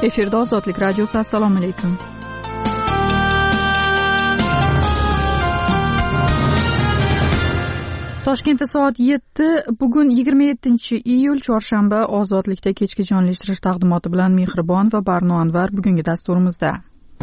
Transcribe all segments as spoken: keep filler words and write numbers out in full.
Efirda Ozodlik radiosi. Assalomu alaykum. Toshkentda soat yetti. Bugun yigirma yettinchi iyul chorshanba. Ozodlikda kechki jonlashtirish taqdimoti bilan Mehribon va Barno Anvar bugungi dasturimizda.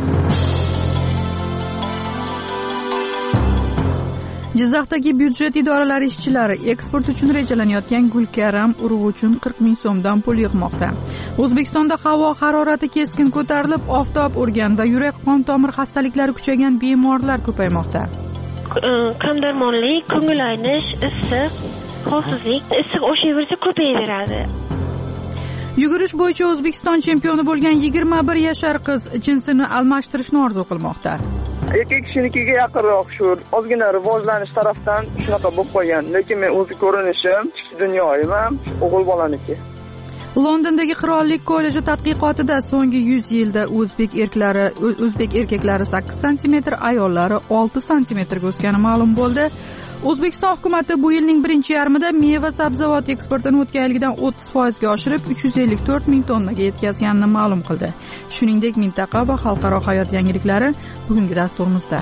Jizzaxdagi byudjet idoralari ishchilari eksport uchun rejalanayotgan gulkaram urug'i uchun qirq ming so'mdan pul yig'moqda. O'zbekistonda havo harorati keskin ko'tarilib, oftob urgan va yurak-qon tomir xastaliklari kuchaygan bemorlar ko'paymoqda. Qon darmonlik, ko'ngil aynish, issiq, holsizlik, issiq o'shaversa ko'payaveradi. Yugurish bo'yicha O'zbekiston chempioni bo'lgan yigirma bir yashar qiz jinsini almashtirishni orzu qilmoqda. Erkak kishinikiga yaqinroq shu ozgina rivojlanish tarafdan shunaqa bo'lib qolgan, lekin men o'zi ko'rinishim, ichki dunyoyim ham o'g'il bolaniki. Londondagi Qirollik kolleji tadqiqotida so'nggi yuz yilda o'zbek erkaklari o'zbek erkaklari sakkiz santimetr, ayollari olti santimetrga o'sgani ma'lum bo'ldi. O'zbekiston hukumati bu yilning birinchi yarmida meva-sabzavot eksportini o'tgan yilgidan o'ttiz foizga oshirib uch yuz ellik to'rt ming tonnaga yetkazganini ma'lum qildi. Shuningdek, mintaqa va xalqaro hayot yangiliklari bugungi dasturimizda.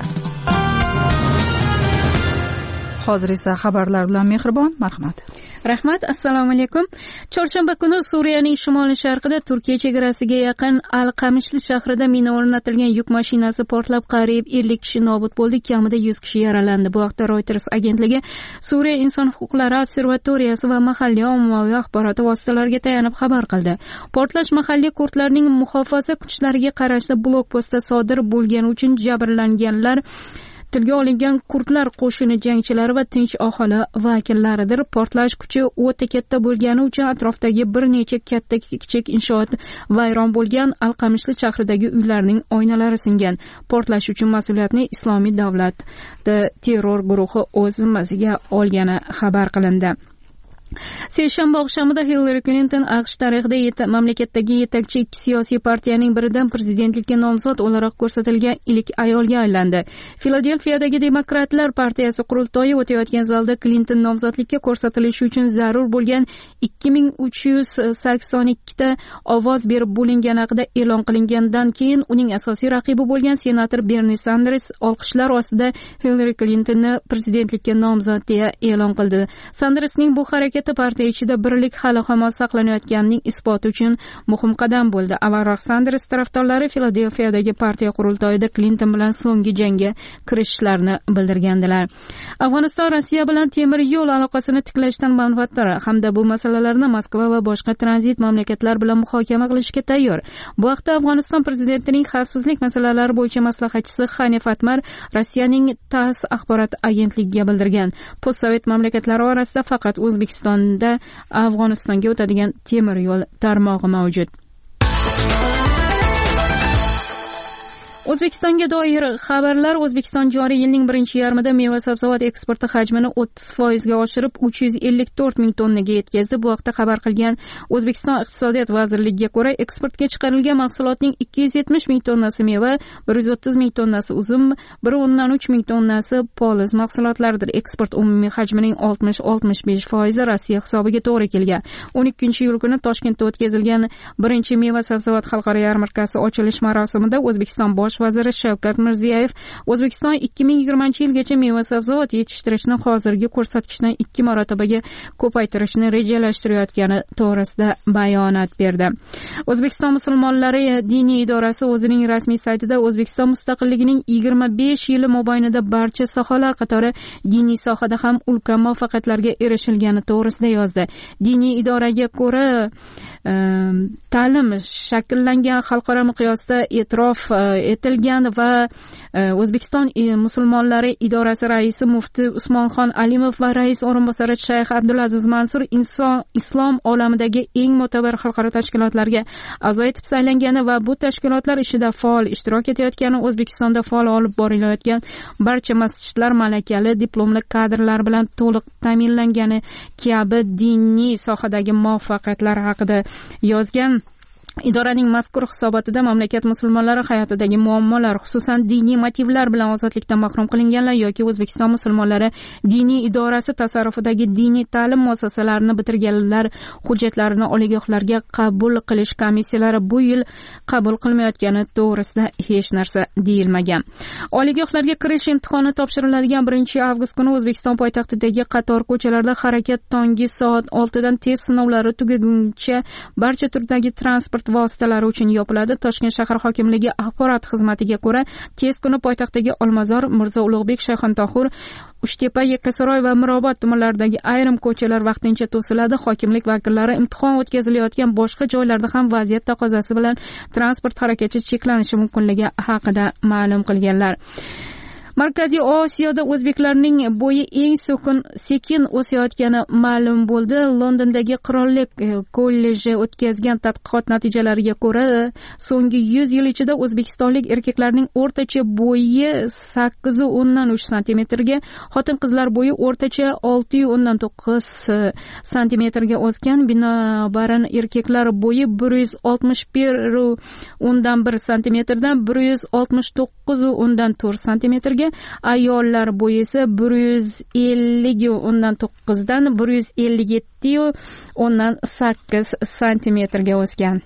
Hozir esa xabarlar bilan Mehribon, marhamat. Rahmat, assalomu alaykum. Chorshanba kuni Suriyaning shimoli-sharqida Turkiya chegarasiga yaqin Al-Qamishli shahrida mina o'rnatilgan yuk mashinasi portlab, qariyb ellik kishi nobud bo'ldi, kamida yuz kishi yaralandi. Bu haqda Reuters agentligi Suriya inson huquqlari observatoriyasi va mahalliy ommaviy axborot vositalariga tayanib xabar qildi. Portlash mahalliy kurdlarning muhofaza kuchlariga qarashli blokpostda sodir bo'lgani uchun jabrlanganlar tilga olingan kurdlar qo'shini jangchilari va tinch aholi vakillaridir. Portlash kuchi o'ta katta bo'lgani uchun atrofdagi bir necha katta kichik inshoot vayron bo'lgan. Al-Qamishli shahridagi uylarning oynalari singan. Portlash uchun mas'uliyatni Islomiy davlat terror guruhi o'z zimmasiga olgani xabar qilindi. Seshanba oqshomida Hillary Clinton AQSh tarixida yet mamlakatdagi yetakchi ikki siyosiy partiyaning biridan prezidentlikka nomzod o'laroq ko'rsatilgan ilk ayolga aylandi. Filadelfiyadagi Demokratlar partiyasi qurultoyi o'tayotgan zalda Clinton nomzodlikka ko'rsatilishi uchun zarur bo'lgan ikki ming uch yuz sakson ikki ta ovoz berib bo'lingani haqida e'lon qilingandan keyin uning asosiy raqibi bo'lgan senator Bernie Sanders olqishlar ostida Hillary Clintonni prezidentlikka nomzod deya e'lon qildi. Sandersning bu harakati partiya ichida birlik hali hamon saqlanayotganining isboti uchun muhim qadam bo'ldi. Avvalroq Sanders tarafdorlari Filadelfiyadagi partiya qurultoyida Clinton bilan so'nggi jangga kirishishlarini bildirgandilar. Afg'oniston Rossiya bilan temir yo'l aloqasini tiklashdan manfaatdor hamda bu masalalarni Moskva va boshqa tranzit mamlakatlar bilan muhokama qilishga tayyor. Bu haqda Afg'oniston prezidentining xavfsizlik masalalari bo'yicha maslahatchisi Hanif Atmar Rossiyaning TASS axborot agentligiga bildirgan. Postsovet mamlakatlari orasida faqat O'zbekistonda Afg'onistonga o'tadigan temir yo'l tarmog'i mavjud. O'zbekistonga doir xabarlar. O'zbekiston joriy yilning birinchi yarmida meva-sabzavot eksporti hajmini o'ttiz foizga oshirib uch yuz ellik to'rt ming tonnaga yetkazdi. Bu haqda xabar qilgan O'zbekiston Iqtisodiyot vazirligiga ko'ra, eksportga chiqarilgan mahsulotning ikki yuz yetmish ming tonnasi meva, bir yuz o'ttiz ming tonnasi uzum, bir o'ndan uch ming tonnasi poliz mahsulotlaridir. Eksport umumiy hajmining oltmish oltmish besh foizi Rossiya hisobiga to'g'ri kelgan. o'n ikkinchi iyul kuni Toshkentda o'tkazilgan birinchi meva-sabzavot xalqaro yarmarkasi ochilish marosimida O'zbekiston bosh vaziri Shavkat Mirziyoyev O'zbekiston ikki ming yigirmanchi yilgacha meva-sabzavot yetishtirishni hozirgi ko'rsatkichdan ikki marotabaga ko'paytirishni rejalashtirayotgani to'g'risida bayonot berdi. O'zbekiston musulmonlari diniy idorasi o'zining rasmiy saytida O'zbekiston mustaqilligining yigirma besh yili mobaynida barcha sohalar qatori diniy sohada ham ulkan muvaffaqiyatlarga erishilgani to'g'risida yozdi. Diniy idoraga ko'ra ta'lim shakllangan, xalqaro miqyosda e'tirof etilgan va O'zbekiston musulmonlari idorasi raisi mufti Usmonxon Alimov va rais o'rinbosari Shayx Abdulaziz Mansur inson islom olamidagi eng mo'tabar xalqaro tashkilotlarga a'zo etib saylangani va bu tashkilotlar ishida faol ishtirok etayotgani, O'zbekistonda faol olib borilayotgan barcha masjidlar malakali diplomli kadrlar bilan to'liq ta'minlangani kabi diniy sohadagi muvaffaqiyatlar haqida yozgan. Idoraning mazkur hisobotida mamlakat musulmonlari hayotidagi muammolar, xususan diniy motivlar bilan ozodlikdan mahrum qilinganlar yoki O'zbekiston musulmonlari diniy idorasi tasarrufidagi diniy ta'lim muassasalarini bitirganlar hujjatlarini oliygohlarga qabul qilish komissiyalari bu yil qabul qilmayotgani to'g'risida hech narsa deyilmagan. Oliygohlarga kirish imtihoni topshiriladigan birinchi avgust kuni O'zbekiston poytaxtidagi qator ko'chalarda harakat tongi soat oltidan test sinovlari tugaguncha barcha turdagi transport vositalari uchun yopiladi. Toshkent shahar hokimligi axborot xizmatiga ko'ra, test kuni poytaxtdagi Olmazor, Mirzo Ulug'bek, Shayxontohur, Uchtepa, Yakkasaroy va Mirobod tumanlaridagi ayrim ko'chalar vaqtincha to'siladi. Hokimlik vakillari imtihon o'tkazilayotgan boshqa joylarda ham vaziyat taqozosi bilan transport harakati cheklanishi mumkinligi haqida ma'lum qilganlar. Markaziy Osiyoda o'zbeklarning bo'yi eng so'kin sekin o'sayotgani ma'lum bo'ldi. Londondagi Qirollik kolleji o'tkazgan tadqiqot natijalariga ko'ra, so'nggi yuz yil ichida o'zbekistonlik erkaklarning o'rtacha bo'yi sakkiz nuqta o'ndan uch santimetrga, xotin-qizlar bo'yi o'rtacha olti nuqta o'ndan to'qqiz santimetrga o'sgan. Binobarin erkaklar bo'yi bir yuz oltmish bir nuqta o'ndan bir santimetrdan bir yuz oltmish to'qqiz nuqta o'ndan to'rt santimetrga, ayollar bo'yi esa bir yuz ellik o'ndan to'qqizdan bir yuz ellik yetti o'ndan sakkiz santimetrga o'sgan.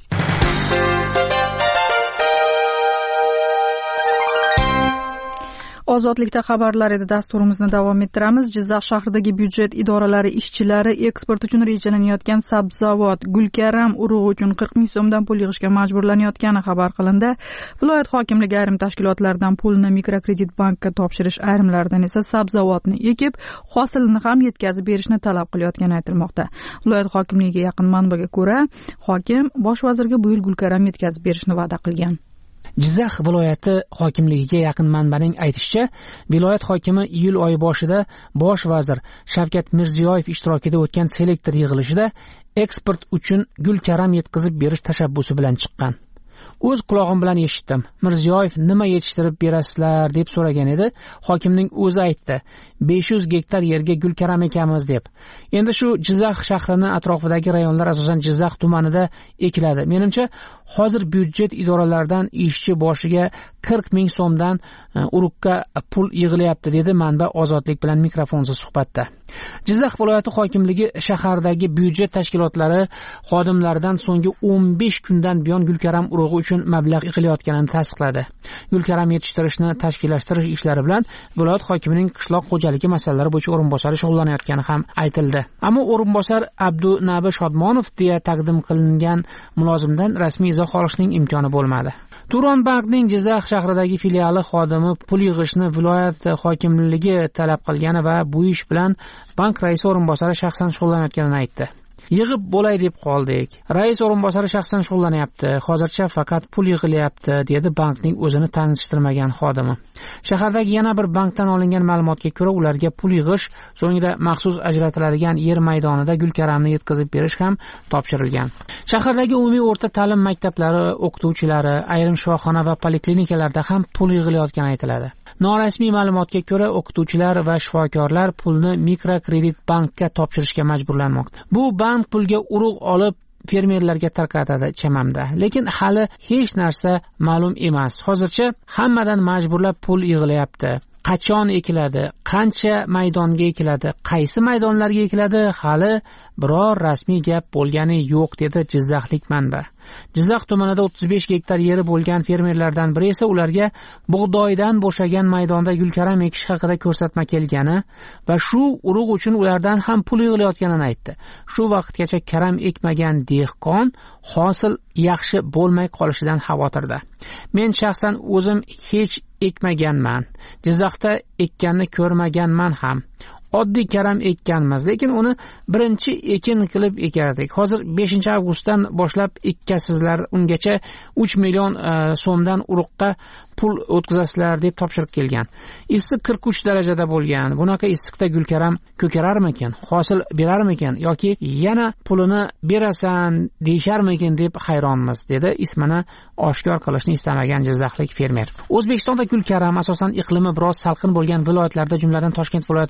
Ozodlikda xabarlar edi. Dasturimizni davom ettiramiz. Jizzax shahridagi byudjet idoralari ishchilari eksport uchun rejalanayotgan sabzavot Gulkaram urug'i uchun qirq ming so'mdan pul yig'ishga majburlanayotgani xabar qilindi. Viloyat hokimligi ayrim tashkilotlardan pulni mikrokredit bankka topshirish, ayrimlaridan esa sabzavotni ekib, hosilini ham yetkazib berishni talab qilayotgani aytilmoqda. Viloyat hokimligiga yaqin manbaga ko'ra, hokim bosh vazirga bu yil Gulkaram yetkazib berishni va'da qilgan. Jizzax viloyati hokimligiga yaqin manbaning aytishicha, viloyat hokimi iyul oyi boshida bosh vazir Shavkat Mirziyoyev ishtirokida o'tgan selektor yig'ilishida eksport uchun Gulkaram yetkazib berish tashabbusi bilan chiqqan. O'z quloqim bilan eshitdim. Mirziyoyev nima yetishtirib berasizlar deb so'ragan edi. Hokimning o'zi aytdi, besh yuz gektar yerga Gulkaram ekamiz deb. Endi shu Jizzax shahrini atrofidagi rayonlar asosan Jizzax tumanida ekiladi. Menimcha, hozir byudjet idoralaridan ishchi boshiga qirq ming so'mdan urug'ga pul yig'ilyapti, dedi manba Ozodlik bilan mikrofonsiz suhbatda. Jizzax viloyati hokimligi shahardagi byudjet tashkilotlari xodimlaridan so'nggi o'n besh kundan buyon Gulkaram urug'i uchun mablag' yig'ilayotganini tasdiqladi. Gulkaram yetishtirishni tashkillashtirish ishlari bilan viloyat hokimining qishloq xo'jaligi masalalari bo'yicha o'rinbosari shug'ullanayotgani ham aytildi. Ammo o'rinbosar Abdunabi Shodmonov deya taqdim qilingan mulozimdan rasmiy izoh olishning imkoni bo'lmadi. Turon bankning Jizzax shahridagi filiali xodimi pul yig'ishni viloyat hokimligi talab qilgani va bu ish bilan bank raisi o'rinbosari shaxsan shug'ullanayotganini aytdi. Yig'ib bo'lay deb qoldik. Rais o'rinbosari shaxsan shug'ullanyapti. Hozircha faqat pul yig'ilyapti, dedi bankning o'zini tanishtirmagan xodimi. Shahardagi yana bir bankdan olingan ma'lumotga ko'ra, ularga pul yig'ish, so'ngra maxsus ajratiladigan yer maydonida Gulkaramni yetkazib berish ham topshirilgan. Shahardagi umumiy o'rta ta'lim maktablari o'qituvchilari, ayrim shifoxona va poliklinikalarda ham pul yig'ilayotgani aytiladi. Norasmiy ma'lumotga ko'ra, o'qituvchilar va shifokorlar pulni mikrokredit bankka topshirishga majburlanmoqda. Bu bank pulga urug' olib fermerlarga tarqatadi chamamda. Lekin hali hech narsa ma'lum emas. Hozircha hammadan majburlab pul yig'ilyapti. Qachon ekiladi, qancha maydonga ekiladi, qaysi maydonlarga ekiladi, hali biror rasmiy gap bo'lgani yo'q, dedi jizzaxlik manba. Jizzax tumanida o'ttiz besh gektar yeri bo'lgan fermerlardan biri esa ularga bug'doydan bo'shagan maydonda Gulkaram ekish haqida ko'rsatma kelgani va shu urug' uchun ulardan ham pul yig'ilayotganini aytdi. Shu vaqtgacha karam ekmagan dehqon hosil yaxshi bo'lmay qolishidan xavotirda. Men shaxsan o'zim hech ekmaganman. Jizzaxda ekkanni ko'rmaganman ham. Oddiy karam ekkanmiz, lekin uni birinchi ekin qilib ekardik. Hozir beshinchi avgustdan boshlab ekkasizlar, ungacha uch million so'mdan urug'qa pul o'tkazasizlar deb topshiriq kelgan. Issiq qirq uch darajada bo'lgan. Bunaqa issiqda Gulkaram ko'kararmikin, hosil berarmikin yoki yana pulini berasan deyisharmikin deb hayronmiz, dedi ismini oshkor qilishni istamagan jizzaxlik fermer. O'zbekistonda Gulkaram asosan iqlimi biroz salqin bo'lgan viloyatlarda, jumladan Toshkent viloyati va Farg'ona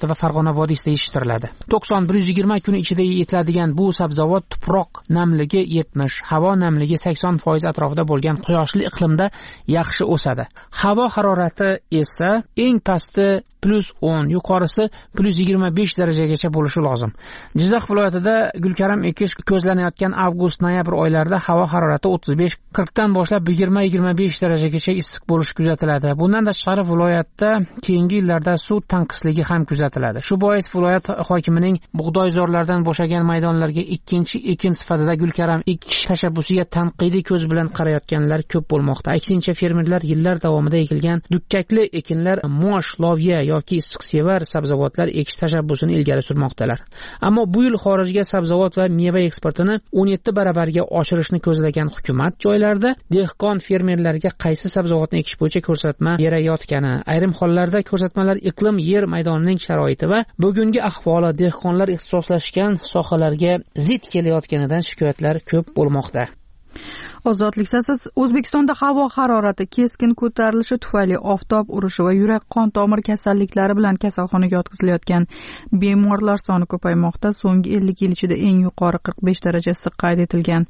Farg'ona vodiysida yetishtiriladi. to'qson bir yuz yigirma kun ichida yetiladigan bu sabzavot tuproq namligi yetmish, havo namligi sakson foiz atrofida bo'lgan quyoshli iqlimda yaxshi o'sadi. Havo harorati esa eng pasti plus o'n, yuqorisi plus yigirma besh darajagacha bo'lishi lozim. Jizzax viloyatida gulkaram ekish ko'zlanayotgan avgust-noyabr oylarida havo harorati o'ttiz besh qirq dan boshlab yigirma yigirma besh darajagacha issiq bo'lishi kuzatiladi. Bundan tashqari viloyatda keyingi yillarda suv tanqisligi ham kuzatiladi. Shu bois viloyat hokimining bug'doyzorlardan bo'shagan maydonlarga ikkinchi ekin sifatida gulkaram ekish tashabbusiga tanqidiy ko'z bilan qarayotganlar ko'p bo'lmoqda. Aksincha fermerlar yillar davomida ekilgan dukkakli ekinlar, mosh, loviya yoki issiqsevar sabzavotlar ekish tashabbusini ilgari surmoqdalar. Ammo bu yil xorijga sabzavot va meva eksportini o'n yetti baravarga oshirishni ko'zlagan hukumat joylarda dehqon fermerlarga qaysi sabzavotni ekish bo'yicha ko'rsatma berayotgani, ayrim hollarda ko'rsatmalar iqlim, yer maydonining sharoiti va bugungi ahvoli dehqonlar ixtisoslashgan sohalarga zid kelayotganidan shikoyatlar ko'p bo'lmoqda. Ozodlik siz O'zbekistonda havo harorati keskin ko'tarilishi tufayli oftob urishi va yurak qon tomir kasalliklari bilan kasalxonaga yotqizilayotgan bemorlar soni ko'paymoqda. So'nggi ellik yil ichida eng yuqori qirq besh daraja issiq qayd etilgan.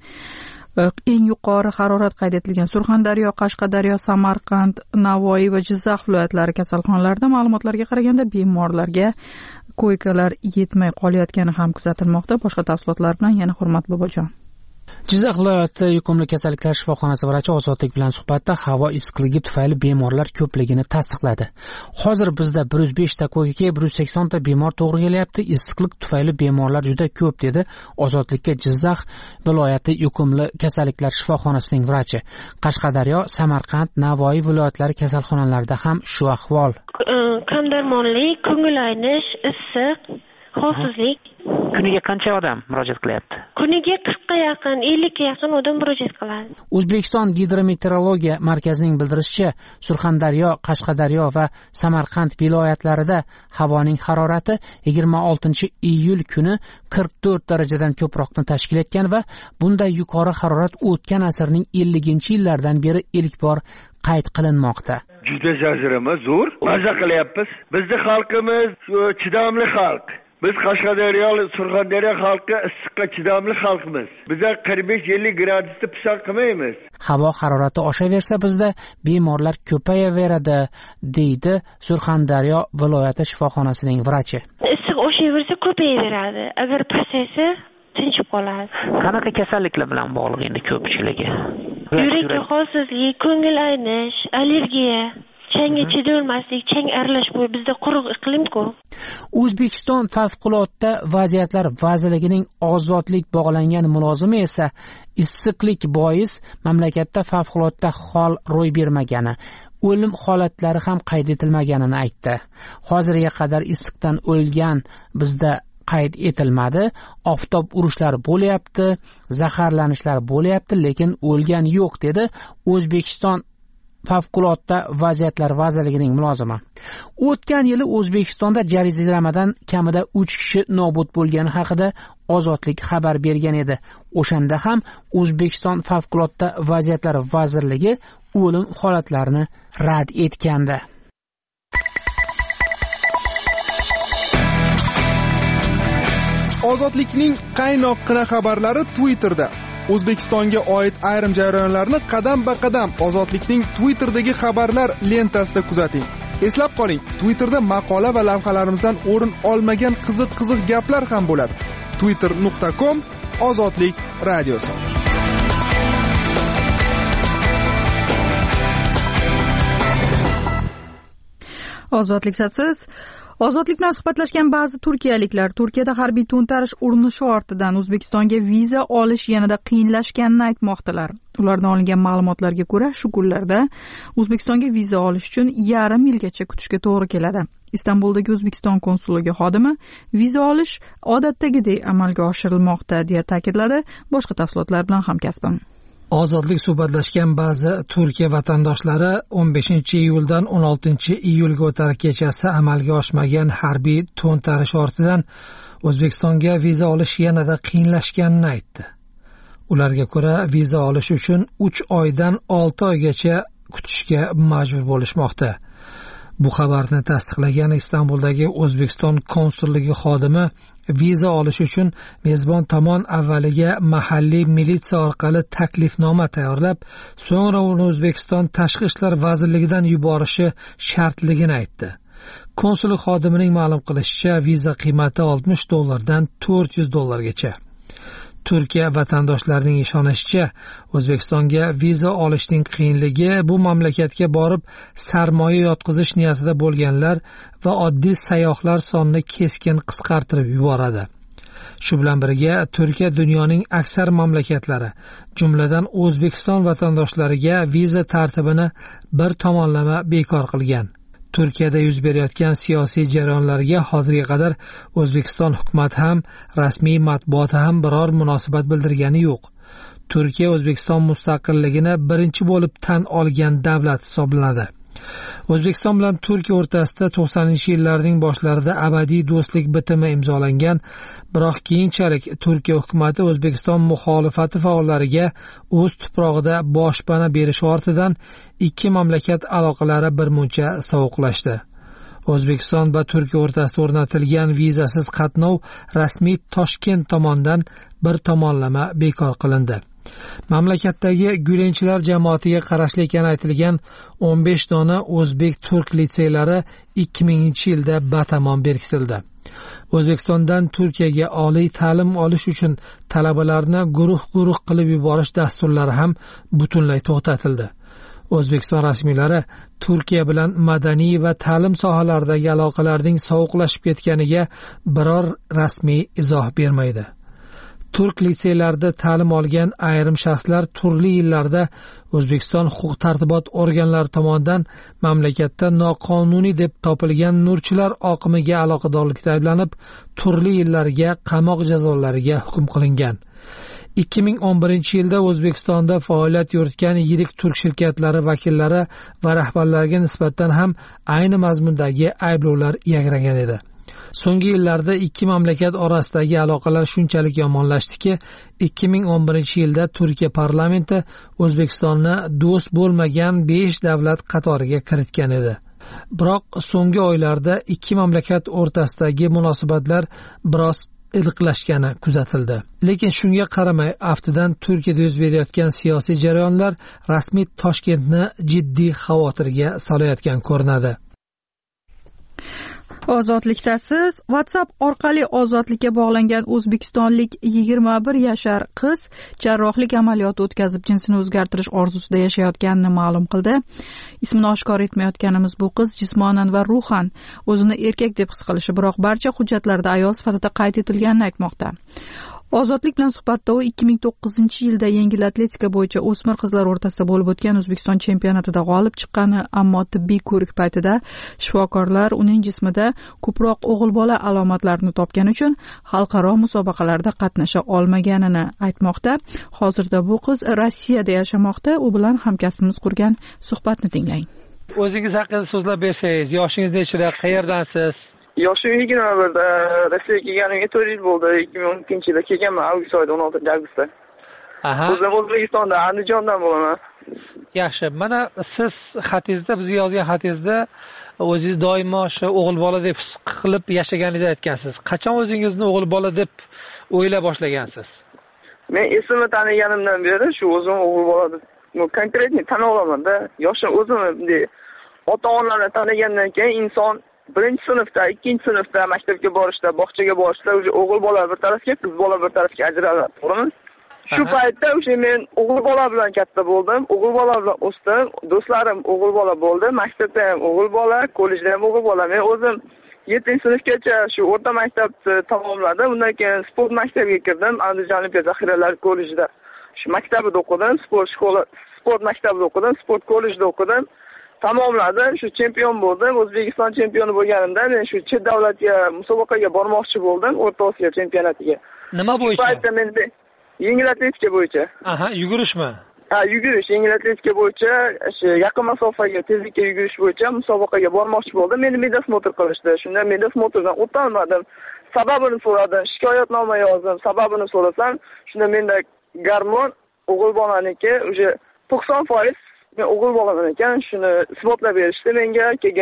Eng yuqori harorat qayd etilgan Surxondaryo, Qashqadaryo, Samarqand, Navoiy va Jizzax viloyatlari kasalxonalarida ma'lumotlarga qaraganda bemorlarga koykalar yetmay qolayotgani ham kuzatilmoqda. Boshqa tafsilotlar bilan yana Hurmat Bobojon. Jizzax viloyati yuqumli kasalliklar shifoxonasi vrachi Ozodlik bilan suhbatda havo issiqligi tufayli bemorlar ko'pligini tasdiqladi. Hozir bizda bir yuz besh ta ko'ykaga bir yuz sakson ta bemor to'g'ri kelyapti. Issiqlik tufayli bemorlar juda ko'p, dedi Ozodlikka Jizzax viloyati yuqumli kasalliklar shifoxonasining vrachi. Qashqadaryo, Samarqand, Navoiy viloyatlari kasalxonalarida ham shu ahvol. Qandarmonlik, ko'ngil aynish, issiq, holsizlik. Kuniga qancha odam murojaat qilyapti? Kuniga qirqqa yaqin, ellikka yaqin odam murojaat qiladi. O'zbekiston gidrometeorologiya markazining bildirishicha, Surxondaryo, Qashqadaryo va Samarqand viloyatlarida havoning harorati yigirma oltinchi iyul kuni qirq to'rt darajadan ko'proqni tashkil etgan va bunday yuqori harorat o'tgan asrning elliginchi yillaridan beri ilk bor qayd qilinmoqda. Juda jazirama zo'r. Maza qilyapmiz. Bizning xalqimiz chidamli xalq. Biz Qashqadaryo, Surxondaryo xalqi issiqqa chidamli xalqmiz. Bizlar qirq besh ellik gradusda pisand qilmaymiz. Havo harorati oshaversa bizda bemorlar ko'payaveradi, deydi Surxondaryo viloyati shifoxonasining vrachi. Issiq oshaversa ko'payaveradi. Agar pasaysa tinchib qoladi. Qanaqa kasalliklar bilan bog'liq endi ko'pchiligi? Yurakka holsizlik, ko'ngil aynish, allergiya, changga chidolmaslik, chang aralash bo'yi bizda quruq iqlim-ku. O'zbekiston favqulodda vaziyatlar vazirligining ozodlik bog'langan mulozimi esa issiqlik bois mamlakatda favqulodda hol ro'y bermagani, o'lim holatlari ham qayd etilmaganini aytdi. Hozirga qadar issiqdan o'lgan bizda qayd etilmadi. Oftob urishlar bo'lyapti, zaharlanishlar bo'lyapti, lekin o'lgan yo'q, dedi O'zbekiston favqulodda vaziyatlar vazirligining mulozimi. O'tgan yili O'zbekistonda jaziramadan kamida uch kishi nobud bo'lgani haqida Ozodlik xabar bergan edi. O'shanda ham O'zbekiston favqulodda vaziyatlar vazirligi o'lim holatlarini rad etgandi. Ozodlikning qaynoqqina xabarlari Twitterda. O'zbekistonga oid ayrim jarayonlarni qadam-ba-qadam Ozodlikning Twitter'dagi xabarlar lentasida kuzating. Eslab qoling, Twitterda maqola va lavhalarimizdan o'rin olmagan qiziq-qiziq gaplar ham bo'ladi. twitter nuqta com Ozodlik radiosi. Ozodlik siz Ozodlik bilan suhbatlashgan ba'zi turkiyaliklar Turkiyada harbiy to'ntarish urinishi ortidan O'zbekistonga viza olish yanada qiyinlashganini aytmoqdalar. Ulardan olingan ma'lumotlarga ko'ra, shu kunlarda O'zbekistonga viza olish uchun yarim yilgacha kutishga to'g'ri keladi. Istanbuldagi O'zbekiston konsulligi xodimi viza olish odatdagidek amalga oshirilmoqda, deya ta'kidladi. Boshqa tafsilotlar bilan hamkasbim. Ozodlik suhbatlashgan ba'zi Turkiya vatandoshlari o'n beshinchi iyuldan o'n oltinchi iyulga o'tar kechasi amalga oshmagan harbiy to'ntarish ortidan O'zbekistonga viza olish yanada qiyinlashganini aytdi. Ularga ko'ra, viza olish uchun uch oydan olti oygacha kutishga majbur bo'lishmoqda. Bu xabarni tasdiqlagan Istanbuldagi O'zbekiston konsulligi xodimi viza olish uchun mezbon tomon avvaliga mahalliy militsiya orqali taklifnoma tayyorlab, so'ngra uni O'zbekiston Tashqi ishlar vazirligidan yuborishi shartligini aytdi. Konsullik xodimining ma'lum qilishicha, viza qiymati oltmish dollardan to'rt yuz dollargacha. Turkiya vatandoshlarining ishonishicha, O'zbekistonga viza olishning qiyinligi bu mamlakatga borib sarmoya yotqizish niyatida bo'lganlar va oddiy sayyohlar sonini keskin qisqartirib yuboradi. Shu bilan birga Turkiya dunyoning aksar mamlakatlari, jumladan O'zbekiston vatandoshlariga viza tartibini bir tomonlama bekor qilgan. Turkiyada yuz berayotgan siyosiy jarayonlarga hozirga qadar O'zbekiston hukumati ham, rasmiy matbuoti ham biror munosabat bildirgani yo'q. Turkiya O'zbekiston mustaqilligini birinchi bo'lib tan olgan davlat hisoblanadi. O'zbekiston bilan Turkiya o'rtasida to'qsoninchi yillarning boshlarida abadiy do'stlik bitimi imzolangan, biroq keyinchalik Turkiya hukumati O'zbekiston muxolifati faollariga o'z tuprog'ida boshpana berish ortidan ikki mamlakat aloqalari birmuncha sovuqlashdi. O'zbekiston va Turkiya o'rtasida o'rnatilgan vizasiz qatnov rasmiy Toshkent tomonidan bir tomonlama bekor qilindi. Mamlakatdagi Gulenchilar jamoatiga qarashli ekani aytilgan o'n besh dona o'zbek-turk litseylari ikki minginchi yilda batamom berkitildi. O'zbekistondan Turkiyaga oliy ta'lim olish uchun talabalarni guruh-guruh qilib yuborish dasturlari ham butunlay to'xtatildi. O'zbekiston rasmiylari Turkiya bilan madaniy va ta'lim sohalaridagi aloqalarning sovuqlashib ketganiga biror rasmiy izoh bermaydi. Turk litseylarida ta'lim olgan ayrim shaxslar turli yillarda O'zbekiston huquq-tartibot organlari tomonidan mamlakatda noqonuniy deb topilgan nurchilar oqimiga aloqadorlikda ayblanib, turli yillarga qamoq jazolariga hukm qilingan. ikki ming o'n birinchi yilda O'zbekistonda faoliyat yuritgan yirik turk shirkatlari vakillari va rahbarlariga nisbatan ham ayni mazmundagi ayblovlar yangragan edi. So'nggi yillarda ikki mamlakat orasidagi aloqalar shunchalik yomonlashdiki, ikki ming o'n birinchi yilda Turkiya parlamenti O'zbekistonni do'st bo'lmagan besh davlat qatoriga kiritgan edi. Biroq so'nggi oylarda ikki mamlakat o'rtasidagi munosabatlar biroz iliqlashgani kuzatildi. Lekin shunga qaramay, aftidan Turkiyada yuz berayotgan siyosiy jarayonlar rasmiy Toshkentni jiddiy xavotirga solayotgan ko'rinadi. Ozodlikdasiz. WhatsApp orqali ozodlikka bog'langan o'zbekistonlik yigirma bir yashar qiz jarrohlik amaliyoti o'tkazib jinsini o'zgartirish orzusida yashayotganini ma'lum qildi. Ismini oshkor etmayotganimiz bu qiz jismonan va ruhan o'zini erkak deb his qilishi, biroq barcha hujjatlarda ayol sifatida qayd etilganini aytmoqda. Ozodlik bilan suhbatda u ikki ming to'qqizinchi yilda yengil atletika bo'yicha o'smir qizlar o'rtasida bo'lib o'tgan O'zbekiston chempionatida g'olib chiqqani, ammo tibbiy ko'rik paytida shifokorlar uning jismida ko'proq o'g'il bola alomatlarini topgani uchun xalqaro musobaqalarda qatnasha olmaganini aytmoqda. Hozirda bu qiz Rossiyada yashamoqda. U bilan hamkasbimiz qurgan suhbatni tinglang. O'zingiz haqida so'zlab bersangiz, yoshingiz nechida, qayerdansiz? Yoshim yigirma birda, Rossiyaga kelganimga to'rt yil bo'ldi. ikki ming o'n ikkinchi yilda kelganman, avgust oyida, o'n oltinchi avgustda. Aha. O'zim O'zbekistonda, Andijondan bo'laman. Yaxshi. Mana siz xatingizda, bizga yozgan xatingizda o'zingiz doimo shu o'g'il bola deb his qilib yashaganingizni aytgansiz. Qachon o'zingizni o'g'il bola deb o'yla boshlagansiz? Men esimni taniganimdan beri shu o'zim o'g'il bola deb konkretni tan olaman-da. Yoshim o'zim bunday ota-onalarni tanigandan keyin inson birinchi sinfda, ikkinchi sinfda maktabga borishda, bog'chaga borishda o'sha o'g'il bola bir tarafga, qiz bola bir tarafga ajraladi, to'g'rimi? Shu paytda o'sha men o'g'il bola bilan katta bo'ldim, o'g'il bola bilan o'sdim, do'stlarim o'g'il bola bo'ldi, maktabda ham o'g'il bola, kollejda ham o'g'il bola. Men o'zim yettinchi sinfgacha shu o'rta maktabni tamomladim. Undan keyin sport maktabiga kirdim, Andijon Olimpiya zaxiralari kollejida. Shu maktabda o'qidim, sport shkola, sport maktabida o'qidim, sport kollejida o'qidim. Tamomladim, shu chempion bo'ldim. O'zbekiston chempioni bo'lganimda men shu chet davlatga musobaqaga bormoqchi bo'ldim, O'rta Osiyo chempionatiga. Nima bo'yicha? Shu paytda men yengil atletika bo'yicha. Aha, yugurishmi? Ha, yugurish, yengil atletika bo'yicha, shu yaqin masofaga tezlikka yugurish bo'yicha musobaqaga bormoqchi bo'ldim. Meni medosмотр qilishdi. Shunda medosмотрdan o'tolmadim. Sababini so'radim, shikoyatnoma yozdim. Sababini so'rasam, shunda menda gormon o'g'il bolaniki o'sha to'qson foiz men o'g'il bolaman ekan, shuni isbotlab berishdi menga. Keyin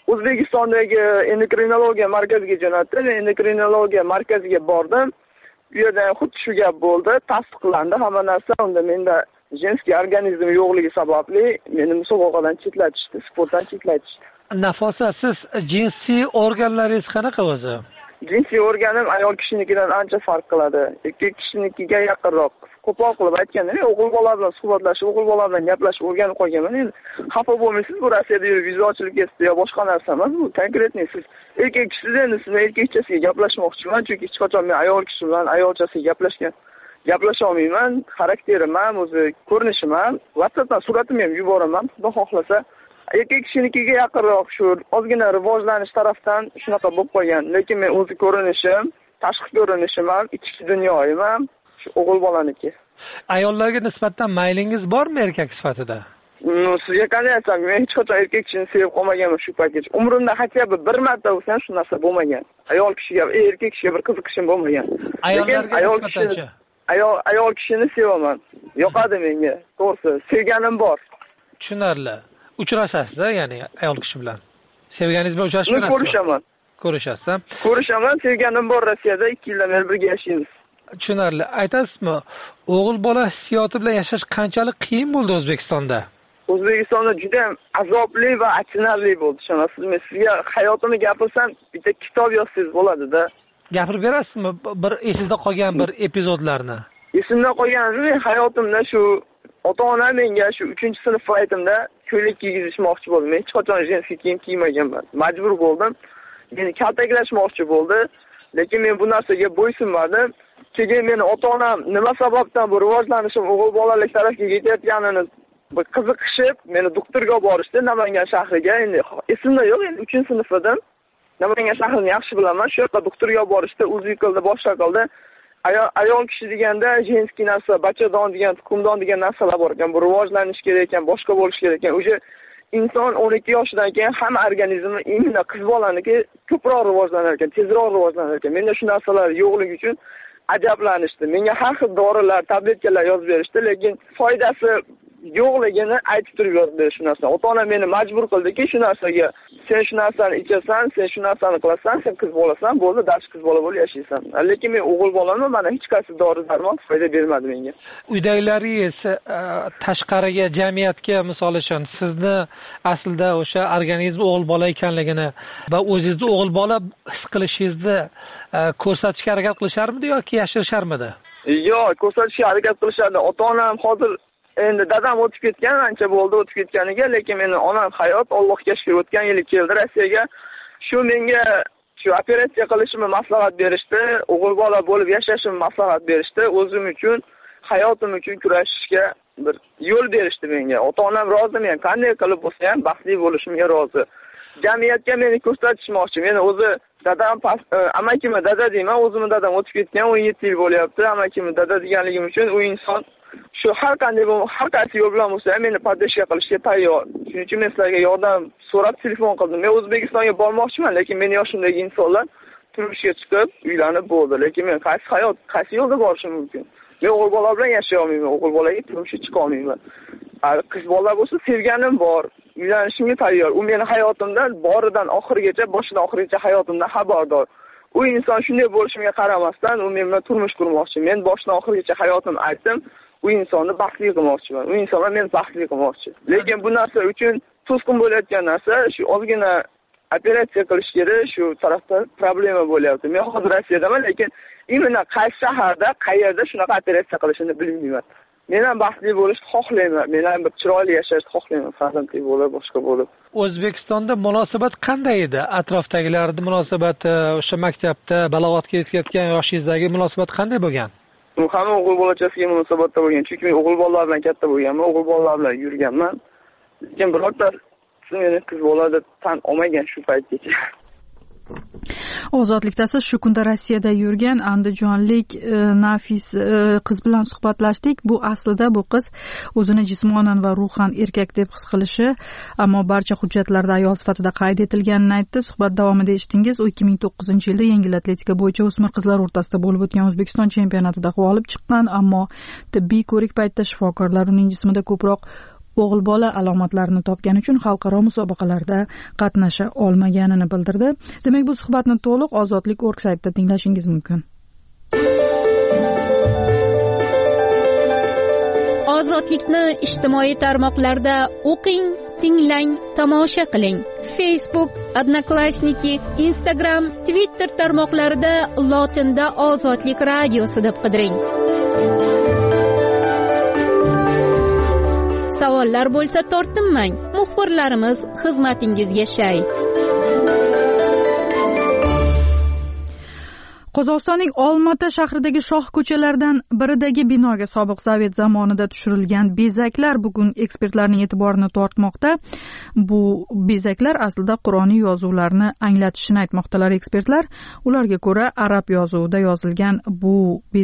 O'zbekistondagi endokrinologiya markaziga jo'natdi. Men endokrinologiya markaziga bordim. U yerda xuddi shu gap bo'ldi, tasdiqlandi hamma narsa. Unda menda jinsiy organizm yo'qligi sababli meni musobaqadan chetlatishdi, sportdan chetlatishdi. Nafosa, siz jinsiy organlaringiz qanaqa o'zi? Jinsiy organim ayol kishinikidan ancha farq qiladi. Erkak kishinikiga yaqinroq. Ko'proq qilib aytganda, men o'g'il bola bilan suhbatlashib, o'g'il bola bilan gaplashib o'rganib qolganman. Endi xafa bo'lmaysiz, bu Rossiyada yurib vizualchilik kesdi yo boshqa narsa emas, bu konkretniy siz erkak kishisiz, endi siz erkakchasiga gaplashmoqchiman, chunki hech qachon men ayol kishi bilan ayolchasiga gaplashgan gaplasha olmayman. Xarakterim ham, o'zi ko'rinishim ham, WhatsAppdan suratimni ham yuboraman, xudo xohlasa. Erkak kishinikiga yaqinroq shu ozgina rivojlanish tarafdan shunaqa bo'lib qolgan. Lekin men o'zi ko'rinishim, tashqi ko'rinishim ham, ichki dunyoyim ham shu o'g'il bolaniki. Ayollarga nisbatan maylingiz bormi erkak sifatida? No, sizga qanday aytsam, men hech qachon erkak kishini sevib qolmaganman shu paytgacha. Umrimda hatto bir marta bo'lsa ham shu narsa bo'lmagan. Ayol kishiga, erkak kishiga bir qiziqishim bo'lmagan. Lekin ayol kishini ayol ayol kishini sevaman. Yoqadi menga. To'g'risi, sevganim bor. Tushunarli. Uchrashasiz, ya'ni ayol kishi bilan. Sevganingiz bilan uchrashib turasiz? Ko'rishaman. Ko'rishasiz. Ko'rishaman, sevganim bor Rossiyada, ikki yildan beri birga yashaymiz. Tushunarli. Aytasizmi, o'g'il bola hissiyoti bilan yashash qanchalik qiyin bo'ldi O'zbekistonda? O'zbekistonda juda ham azobli va achinarli bo'ldi, tushunasizmi? Sizga hayotimni gapirsam, bitta kitob yozsangiz bo'ladi-da. Gapirib berasizmi bir esingizda qolgan bir epizodlarni? Esimda qolgani hayotimda shu ota-onam menga shu uchinchi sinf paytimda ko'ylak kiygizishmoqchi bo'ldi. Men hech qachon jinsiy kiyim kiymaganman. Majbur bo'ldim. Meni kaltaklashmoqchi bo'ldi. Lekin men bu narsaga bo'ysunmadim. Keyin meni ota-onam nima sababdan bu rivojlanishim o'g'il bolalik tarafga ketayotganini bir qiziqishib, meni doktorga olib borishdi Namangan shahriga. Endi esimda yo'q, endi uchinchi sinf edim. Namangan shahrini yaxshi bilaman. Shu yerga doktorga olib borishdi, o'zi qildi, boshqa qildi. Ayol, ayol kishi deganda jinsiy narsa, bachadon degan, tuxumdon degan narsalar bor ekan. Bu rivojlanish kerak ekan, boshqa bo'lish kerak ekan. O'sha inson o'n ikki yoshidan keyin hamma organizmi imенно qiz bolaniki ko'proq rivojlanar ekan, tezroq rivojlanar ekan. Menda shu narsalar yo'qligi uchun ajablanishdi. Menga har xil dorilar, tabletkalar yozib berishdi, lekin foydasi yo'qligini aytib turib yozdi shu narsa. Ota-onam meni majbur qildiki, shu narsaga sen shu narsani ichasan, sen shu narsani qilasan, sen qiz bolasan, bo'ldi, darsh qiz bola bo'lib yashaysan. Lekin men o'g'il bolaman, mana hech qaysi dori-darmon foyda bermadi menga. Uydagilaringiz tashqariga, jamiyatga misol uchun sizni aslida o'sha organizm o'g'il bola ekanligini va o'zingizni o'g'il bola his qilishingizni ko'rsatishga harakat qilisharmidi yoki yashirisharmidi? Yo'q, ko'rsatishga harakat qilishadi. Ota-onam hozir endi dadam o'tib ketgan, ancha bo'ldi o'tib ketganiga, lekin meni onam hayot, Allohga shukr, o'tgan yili keldi Rossiyaga. Shu menga shu operatsiya qilishimni maslahat berishdi, o'g'il bola bo'lib yashashimni maslahat berishdi, o'zim uchun, hayotim uchun kurashishga bir yo'l berishdi menga. Ota-onam rozi, men qanday qilib bo'lsa ham baxtli bo'lishimga rozi. Jamiyatga meni ko'rsatishmoqchi. Meni o'zi dadam, amakimni dada deyman, o'zimni dadam o'tib ketgan, o'n yetti yil bo'lyapti. Amakimni dada deganligim uchun u inson shu har qanday har qaysi yo'l bilan bo'lsa ham meni podдержка qilishga tayyor. Shuning uchun men sizlarga yordam so'rab telefon qildim. Men O'zbekistonga bormoqchiman, lekin meni yoshimdagi insonlar turmushga chiqib, uylanib bo'ldi. Lekin men qaysi hayot, qaysi yo'lda borishim mumkin? Men o'g'il bola bilan yashay olmayman, o'g'il bolaga turmushga chiqa olmayman. Qiz bola bo'lsa sevganim bor, uylanishimga tayyor. U meni hayotimda boridan oxirigacha, boshidan oxirigacha hayotimda xabardor. U inson shunday bo'lishimga qaramasdan, u men bilan turmush qurmoqchi. Men boshidan oxirigacha hayotimni aytdim. U insonni baxtli qilmoqchiman. U inson meni baxtli qilmoqchi. Lekin bu narsa uchun to'sqin bo'layotgan narsa shu ozgina operatsiya qilish kerak, shu tarafda problema bo'lyapti. Men hozir Rossiyadaman, lekin imенно qaysi shaharda, qayerda shunaqa operatsiya qilishini bilmayman. Men ham baxtli bo'lishni xohlayman. Men ham bir chiroyli yashashni xohlayman, farzandli bo'lib, boshqa bo'lib. O'zbekistonda munosabat qanday edi? Atrofdagilarning munosabati, o'sha maktabda balog'atga yetayotgan yoshingizdagi munosabat qanday bo'lgan? U hamma o'g'il bolachasiga munosabatda bo'lgan. Chunki men o'g'il bolalar bilan katta bo'lganman, o'g'il bolalar bilan yurganman. Lekin birorta meni qiz bola deb tan olmagan shu paytgacha. Ozodlikda siz shu kunda Rossiyada yurgan andijonlik Nafis qiz bilan suhbatlashdik. Bu aslida bu qiz o'zini jismonan va ruhan erkak deb his qilishi, ammo barcha hujjatlarda ayol sifatida qayd etilganini aytdi. Suhbat davomida eshitdingiz, u ikki ming to'qqizinchi yilda yengil atletika bo'yicha o'smir qizlar o'rtasida bo'lib o'tgan O'zbekiston chempionatida g'olib chiqqan, ammo tibbiy ko'rik paytida shifokorlar uning jismida ko'proq o'g'il bola alomatlarini topgani uchun xalqaro musobaqalarda qatnasha olmaganini bildirdi. Demak, bu suhbatni to'liq Ozodlik org saytida tinglashingiz mumkin. Ozodlikni ijtimoiy tarmoqlarda o'qing, tinglang, tomosha qiling. Facebook, Odnoklassniki, Instagram, Twitter tarmoqlarida lotinda Ozodlik radiosi deb qidiring. Savollar bo'lsa tortinmang. Muxbirlarimiz xizmatingizga shay. Qozog'istonning Olmata shahridagi shoh ko'chalaridan biridagi binoga sobiq sovet zamonida tushirilgan bezaklar bugun ekspertlarning e'tiborini tortmoqda. Bu bezaklar aslida Qur'oniy yozuvlarni anglatishini aytmoqdalar ekspertlar. Ularga ko'ra, arab yozuvida yozilgan bu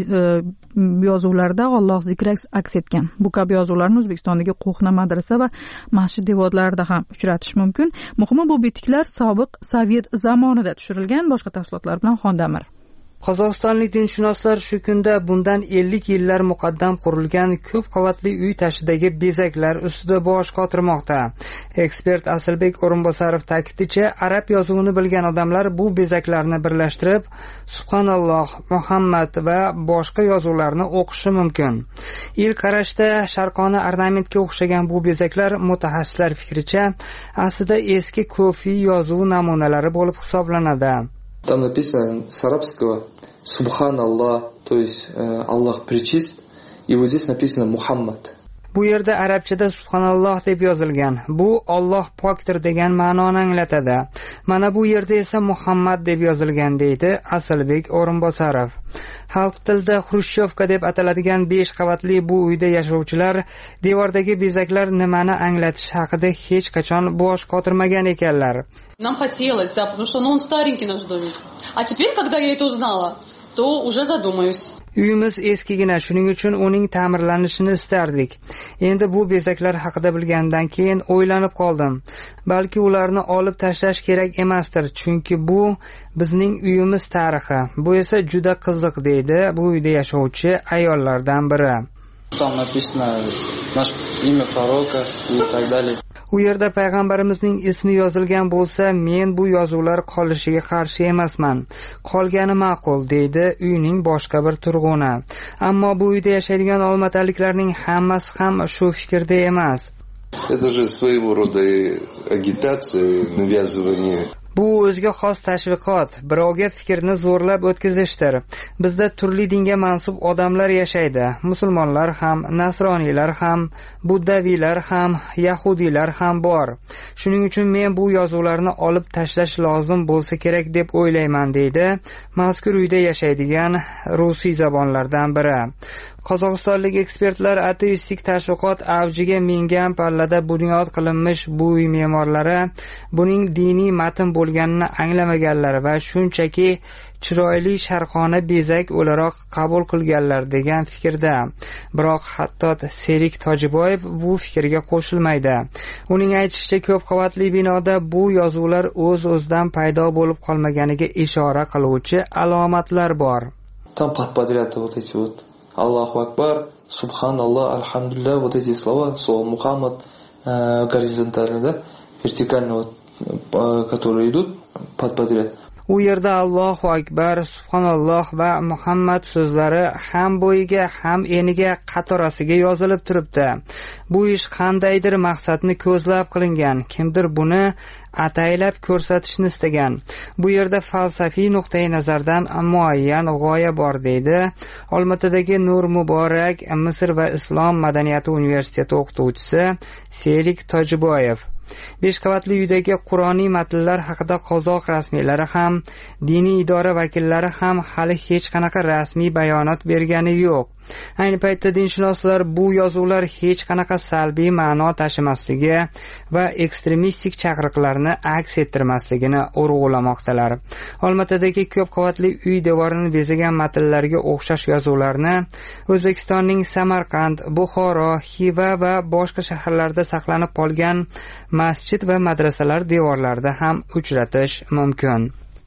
yozuvlarda Alloh zikri aks etgan. Bu kabi yozuvlarni O'zbekistondagi qo'hna madrasa va masjid devorlarida ham uchratish mumkin. Muhimi, bu bitiklar sobiq sovet zamonida tushirilgan. Boshqa tafsilotlar bilan Xondamir. Qozog'istonlik dinshunoslar shu kunda bundan ellik yillar muqaddam qurilgan ko'p qavatli uy tashidagi bezaklar ustida bosh qotirmoqda. Ekspert Asilbek O'rinbosarov ta'kidlashicha, arab yozuvini bilgan odamlar bu bezaklarni birlashtirib, Subhanalloh, Muhammad va boshqa yozuvlarni o'qishi mumkin. Ilk qarashda sharqona ornamentga o'xshagan bu bezaklar mutaxassislar fikricha aslida eski ko'fiy yozuv namunalari bo'lib hisoblanadi. Там написано с арабского «Субханаллах», то есть э, Аллах пречист, и вот здесь написано «Мухаммад». Bu yerda arabchada Subhanalloh deb yozilgan. Bu Alloh pokdir degan ma'noni anglatadi. Mana bu yerda esa Muhammad deb yozilgan, deydi Asilbek O'rinbosarov. Xalq tilida Xrushchovka deb ataladigan besh qavatli bu uyda yashovchilar devordagi bezaklar nimani anglatishi haqida hech qachon bosh qotirmagan ekanlar. Нам хотелось, да, потому что ну, он старенький наш домик. А теперь, когда я это узнала, то уже задумаюсь. Uyimiz eskigina, shuning uchun uning ta'mirlanishini istardik. Endi bu bezaklar haqida bilgandan keyin o'ylanib qoldim. Balki ularni olib tashlash kerak emasdir, chunki bu bizning uyimiz tarixi. Bu esa juda qiziq, deydi bu uyda yashovchi ayollardan biri. Там написано наше имя пророка и так далее. U yerda payg'ambarimizning ismi yozilgan bo'lsa, men bu yozuvlar qolishiga qarshi emasman. Qolgani ma'qul, deydi uyning boshqa bir turg'uni. Ammo bu uyda yashaydigan olmataliklarning hammasi ham shu fikrda emas. Это же своего рода агитация, навязывание. Bu o'ziga xos tashviqot, birovga fikrni zo'rlab o'tkazishdir. Bizda turli dinga mansub odamlar yashaydi. Musulmonlar ham, nasroniylar ham, buddaviylar ham, yahudiylar ham bor. Shuning uchun men bu yozuvlarni olib tashlash lozim bo'lsa kerak deb o'ylayman, deydi mazkur uyda yashaydigan rusiy zabonlardan biri. Qozog'istonlik ekspertlar ateistik tashviqot avjiga mingan pallada bunyod qilinmish bu uy me'morlari buning diniy matn bo'lganini anglamaganlar va shunchaki chiroyli sharqona bezak o'laroq qabul qilganlar degan fikrda. Biroq hatto Serik Tojiboyev bu fikrga qo'shilmaydi. Uning aytishicha, ko'p qavatli binoda bu yozuvlar o'z-o'zidan paydo bo'lib qolmaganiga ishora qiluvchi alomatlar bor. Там подряд вот эти вот Аллаху Акбар, Субханаллах, Альхамдулилlah, вот эти слова, слово Мухаммад э, горизонтально, да, вертикально, вот, э, которые идут под подряд. U yerda Allohu Akbar, Subhanalloh va Muhammad so'zlari ham bo'yiga, ham eniga qatorasiga yozilib turibdi. Bu ish qandaydir maqsadni ko'zlab qilingan. Kimdir buni ataylab ko'rsatishni istagan. Bu yerda falsafiy nuqtai nazardan muayyan g'oya bor, deydi Olmatadagi Nur Muborak Misr va Islom madaniyati universiteti o'qituvchisi Serik Tojiboyev. Besh qavatli uydagi Qur'oniy matnlar haqida qozoq rasmiylari ham, diniy idora vakillari ham hali hech qanaqa rasmiy bayonot bergani yo'q. Ayni paytda dinshunoslar bu yozuvlar hech qanaqa salbiy ma'no tashimasligi va ekstremistik chaqiriqlarni aks ettirmasligini urg'ulamoqdalar. Olmatadagi ko'p qavatli uy devorini bezagan matnlarga o'xshash yozuvlarni O'zbekistonning Samarqand, Buxoro, Xiva va boshqa shaharlarda saqlanib qolgan masjid va madrasalar devorlarida ham uchratish mumkin.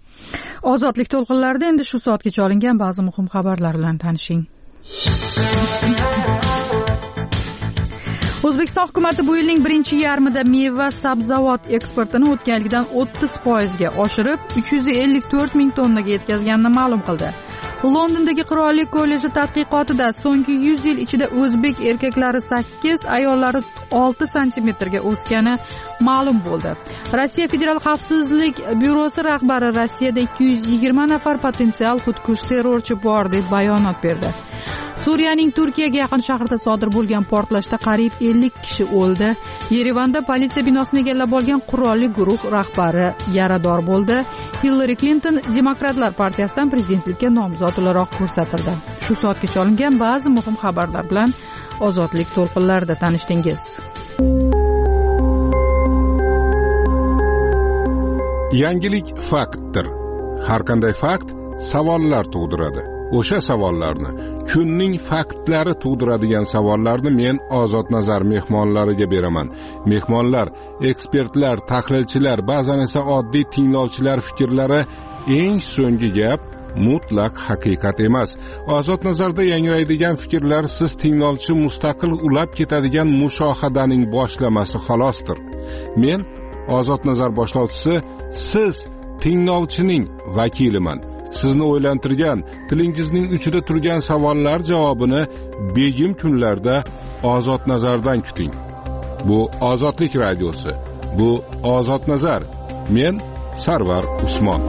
Ozodlik to'lqinlarida endi shu soatgacha olingan ba'zi muhim xabarlar bilan tanishing. O'zbekiston hukumati bu yilning birinchi yarmida meva sabzavot eksportini o'tgan yilgidan o'ttiz foizga oshirib uch yuz ellik to'rt ming tonnaga yetkazganini ma'lum qildi. Londondagi Qirollik kolleji tadqiqotida so'nggi yuz yil ichida o'zbek erkaklari sakkiz, ayollari olti santimetrga o'sgani ma'lum bo'ldi. Rossiya Federal xavfsizlik byurosi rahbari Rossiyada ikki yuz yigirma nafar potensial xudkush terrorchi bor deb bayonot berdi. Suriyaning Turkiyaga yaqin shahrida sodir bo'lgan portlashda qariyb ellik kishi o'ldi. Yerevanda politsiya binosini egallab olgan qurolli guruh rahbari yarador bo'ldi. Hillary Clinton Demokratlar partiyasidan prezidentlikka nomzod o'laroq ko'rsatildi. Shu soatgacha olingan ba'zi muhim xabarlar bilan Ozodlik to'lqinlarida tanishdingiz. Yangilik faktdir. Har qanday fakt savollar tug'diradi. O'sha savollarni, kunning faktlari tug'diradigan savollarni men Ozod Nazar mehmonlariga beraman. Mehmonlar, ekspertlar, tahlilchilar, ba'zan esa oddiy tinglovchilar fikrlari eng so'nggi gap mutlaq haqiqat emas. Ozod Nazarda yangraydigan fikrlar siz tinglovchi mustaqil ulab ketadigan mushohadaning boshlamasi xolosdir. Men Ozod Nazar boshlovchisi, siz tinglovchining vakiliman. Sizni o'ylantirgan, tilingizning uchida turgan savollar javobini begim kunlarda Ozod Nazardan kuting. Bu Ozodlik radiosi. Bu Ozod Nazar. Men Sarvar Usmon.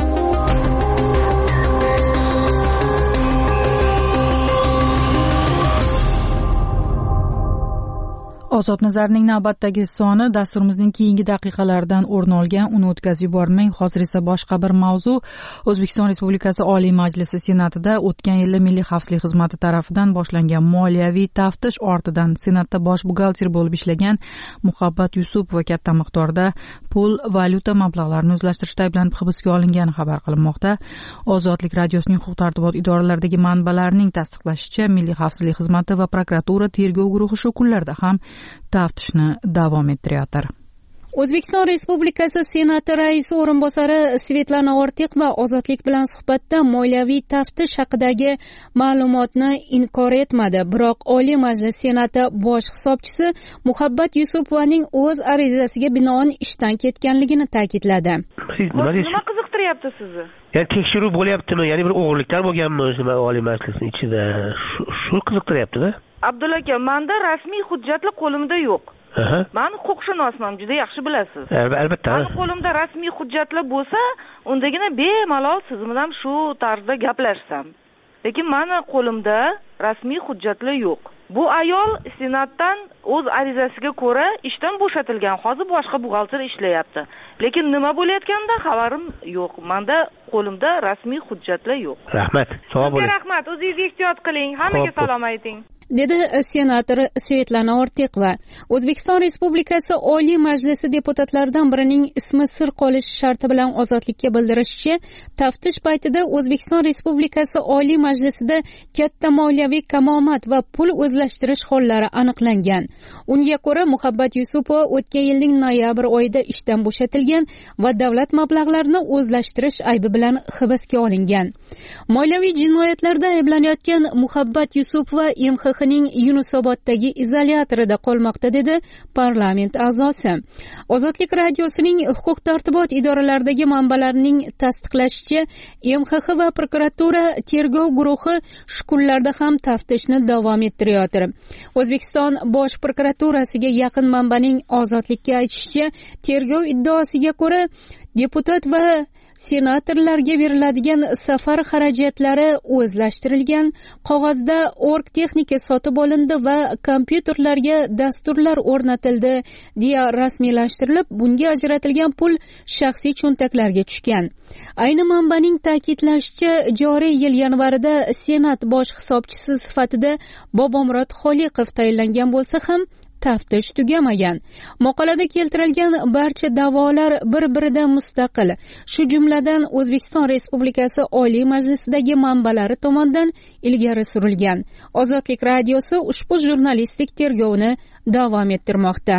Ozod Nazarning navbatdagi soni dasturimizning keyingi daqiqalaridan o'rin olgan, uni o'tkazib yubormang. Hozir esa boshqa bir mavzu. O'zbekiston Respublikasi Oliy Majlisi Senatida o'tgan yili Milliy xavfsizlik xizmati tarafidan boshlangan moliyaviy taftish ortidan Senatda bosh buxgalter bo'lib ishlagan Muhabbat Yusupova katta miqdorda pul, valyuta mablag'larini o'zlashtirishda ayblanib hibsga olingani xabar qilinmoqda. Ozodlik radiosining huquq-tartibot idoralaridagi manbalarining tasdiqlashicha, Milliy xavfsizlik xizmati va prokuratura tergov guruhi shu kunlarda ham taftishni davom ettiryotir. O'zbekiston Respublikasi Senati raisi o'rinbosari Svetlana Ortiqova Ozodlik bilan suhbatda moliyaviy taftish haqidagi ma'lumotni inkor etmadi. Biroq Oliy Majlis Senati bosh hisobchisi Muhabbat Yusupovaning o'z arizasiga binoan ishdan ketganligini ta'kidladi. Nima qiziqtiryapti sizni? Ya'ni tekshiruv bo'lyaptimi? Ya'ni bir o'g'irliklar bo'lganmi o'sha Oliy Majlisning ichida? Shu qiziqtiryapti-da. Abdulla aka, menda rasmiy hujjatlar qo'limda yo'q. Men huquqshunosman, juda yaxshi bilasiz. Albatta. Meni qo'limda rasmiy hujjatlar bo'lsa, undagina bemalol siz bilan shu tarzda gaplashsam. Lekin meni qo'limda rasmiy hujjatlar yo'q. Bu ayol Senatdan o'z arizasiga ko'ra ishdan bo'shatilgan. Hozir boshqa buxgalter ishlayapti. Lekin nima bo'layotganidan xabarim yo'q. Menda qo'limda rasmiy hujjatlar yo'q. Rahmat. Sog' bo'ling. Rahmat. O'zingiz ehtiyot qiling. Hammaga salom ayting. dedi senator Svetlana Ortiqova. O'zbekiston Respublikasi Oliy Majlisi deputatlaridan birining ismi sir qolishi sharti bilan Ozodlikka bildirishicha, taftish paytida O'zbekiston Respublikasi Oliy Majlisida katta moliyaviy kamomat va pul o'zlashtirish hollari aniqlangan. Unga ko'ra, Muhabbat Yusupova o'tgan yilning noyabr oyida ishdan bo'shatilgan va davlat mablag'larini o'zlashtirish aybi bilan hibsga olingan. Moliyaviy jinoyatlarda ayblanayotgan Muhabbat Yusupova M X X ning Yunusoboddagi izolyatorida qolmoqda, dedi parlament a'zosi. Ozodlik radiosining huquq-tartibot idoralaridagi manbalarining tasdiqlashicha, M X X va prokuratura tergov guruhi shu kunlarda ham taftishni davom ettiriyotir. O'zbekiston bosh prokuraturasiga yaqin manbaning Ozodlikka aytishicha, tergov iddaosiga ko'ra deputat va senatorlarga beriladigan safar xarajatlari o'zlashtirilgan, qog'ozda org texnika sotib olindi va kompyuterlarga dasturlar o'rnatildi deya rasmiylashtirilib, bunga ajratilgan pul shaxsiy cho'ntaklarga tushgan. Ayni manbaning ta'kidlashicha, joriy yil yanvarida Senat bosh hisobchisi sifatida Bobomurod Xoliqov tayinlangan bo'lsa ham taftish tugamagan. Maqolada keltirilgan barcha da'volar bir-biridan mustaqil, shu jumladan O'zbekiston Respublikasi Oliy Majlisidagi manbalari tomonidan ilgari surilgan. Ozodlik radiosi ushbu jurnalistik tergovni davom ettirmoqda.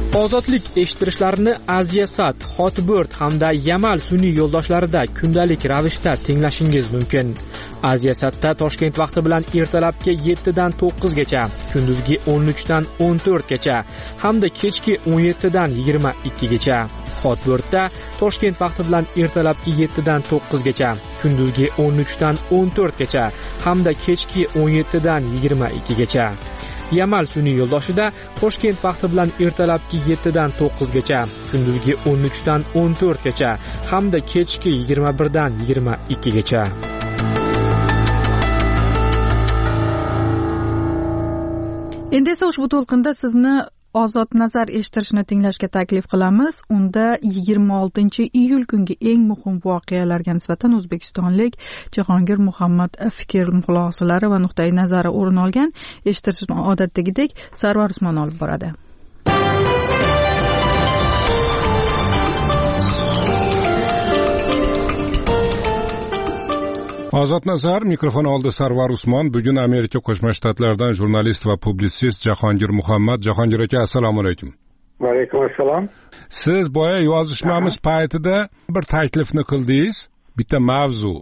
ozodlik eshittirishlarini Aziasat, Hotbird hamda Yamal sun'iy yo'ldoshlarida kundalik ravishda tinglashingiz mumkin. Aziasatda Toshkent vaqti bilan ertalabki yettidan to'qqizgacha, kunduzgi o'n uchdan o'n to'rtgacha hamda kechki o'n yettidan yigirma ikkigacha. Hotbirdda Toshkent vaqti bilan ertalabki yettidan to'qqizgacha, kunduzgi o'n uchdan o'n to'rtgacha hamda kechki o'n yettidan yigirma ikkigacha. Yamal sun'iy yo'ldoshida Toshkent vaqti bilan ertalabki yettidan to'qqizgacha, kunduzgi o'n uchdan o'n to'rtgacha hamda kechki yigirma birdan yigirma ikkigacha. Endi esa ushbu to'lqinda sizni Ozod nazar eshittirishni tinglashga taklif qilamiz. Unda yigirma oltinchi iyul kungi eng muhim voqealarga nisbatan o'zbekistonlik Jahongir Muhammad fikr xulosalari va nuqtai nazari o'rin olgan. Eshittirishni odatdagidek Sarvar Usmon olib boradi. Ozod nazar, mikrofon oldi Sarvar Usmon. Bugun Amerika Qo'shma Shtatlaridan jurnalist va publitsist Jahongir Muhammad. Jahongir aka, assalomu alaykum. Va alaykum assalom. Siz boya yozishmamiz paytida bir taklifni qildingiz, bitta mavzu.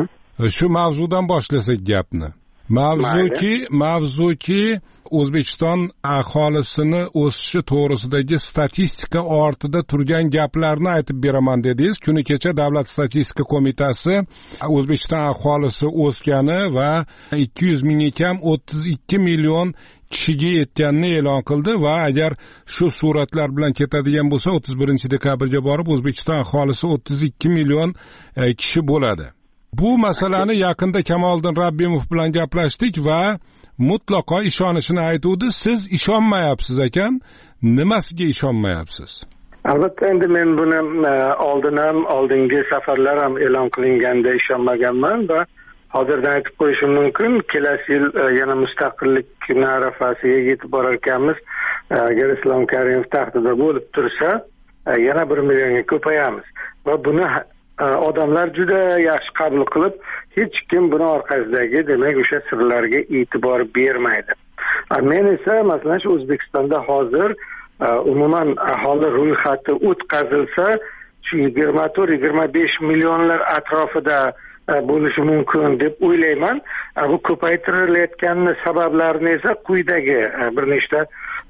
Shu mavzudan boshlasak gapni. Mavzuki, mavzuki O'zbekiston aholisini o'sishi to'g'risidagi statistika ortida turgan gaplarni aytib beraman dedingiz. Kuni kecha Davlat statistika qo'mitasi O'zbekiston aholisi o'sgani va ikki yuz mingga kam o'ttiz ikki million kishiga yetganini e'lon qildi va agar shu suratlar bilan ketadigan bo'lsa o'ttiz birinchi dekabrga borib O'zbekiston aholisi o'ttiz ikki million kishi bo'ladi. Bu masalani yaqinda Kamoliddin Rabbimov bilan gaplashdik va mutlaqo ishonishini aytuvdi. Siz ishonmayapsiz ekan. Nimasiga ishonmayapsiz? Albatta, endi men buni oldin ham, oldingi safarlar ham e'lon qilinganda ishonmaganman va hozirdan aytib qo'yishim mumkin, kelasi yil yana mustaqillik kuni arafasiga yetib borar ekanmiz. Agar Islom Karimov taxtida bo'lib tursa, yana bir millionga ko'payamiz va buni odamlar juda yaxshi qabul qilib, hech kim buni orqasidagi, demak, o'sha sirlarga e'tibor bermaydi. Men esa masalan shu O'zbekistonda hozir umuman aholi ro'yxati o'tkazilsa, shu yigirma to'rt yigirma besh millionlar atrofida bo'lishi mumkin deb o'ylayman. Bu ko'paytirilayotgan sabablarini esa quyidagi bir nechta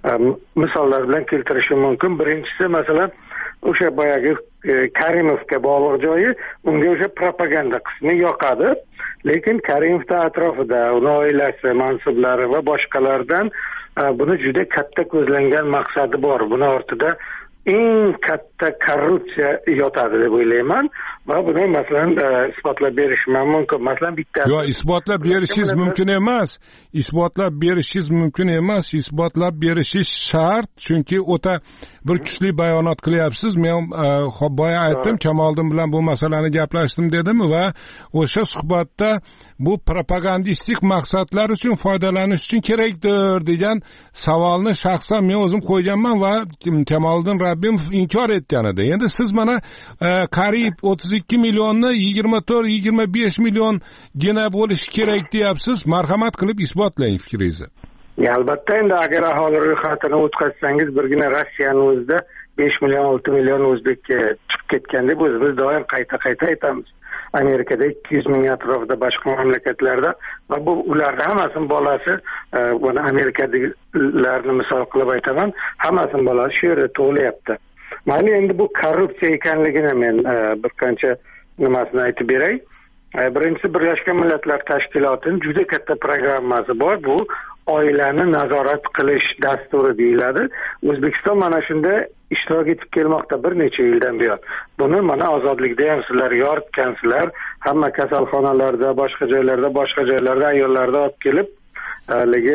misollar bilan keltirishim mumkin. Birinchisi, masalan, o'sha boyagi Karimovga bog'liq joyi, unga o'sha propaganda qismi yoqadi, lekin Karimovda atrofida uni oilasi, mansublari va boshqalardan buni juda katta ko'zlangan maqsadi bor. Buni ortida eng katta korrupsiya yotadi deb o'ylayman va buni masalan isbotlab berishim mumkin. Masalan, bitta Yo'q, isbotlab berishingiz mumkin emas. Isbotlab berishingiz mumkin emas. Isbotlab berishingiz shart, chunki o'ta bir kuchli bayonot qilyapsiz. Men xo'p boya aytdim, Kamoliddin bilan bu masalani gaplashdim dedim va o'sha suhbatda bu propagandistik maqsadlar uchun foydalanish uchun kerakdir degan savolni shaxsan men o'zim qo'yganman va Kamoliddin Rabbimov inkor etgan edi. Endi siz mana qariyb o'ttiz ikki millionni yigirma to'rt yigirma besh million gina bo'lishi kerak deyapsiz. Marhamat qilib isbotlang fikringizni. Albatta, endi agar aholi ro'yxatini o'tkazsangiz, birgina Rossiyani o'zida besh million olti million o'zbekka chiqib ketgan deb o'zimiz doim qayta-qayta aytamiz. Amerikada ikki yuz ming atrofida, boshqa mamlakatlarda va bu ularda hammasining bolasi, buni Amerikadagilarni misol qilib aytaman, hammasining bolasi shu yerda tug'ilyapti. Mayli, endi bu korrupsiya ekanligini men bir qancha nimasini aytib beray. Birinchisi, Birlashgan Millatlar Tashkilotining juda katta programmasi bor. Bu oilani nazorat qilish dasturi deyiladi. O'zbekiston mana shunda ishtirok etib kelmoqda bir necha yildan buyon. Buni mana ozodlikda ham sizlar yoritgansizlar. Hamma kasalxonalarda, boshqa joylarda, boshqa joylarda ayollarni olib kelib, haligi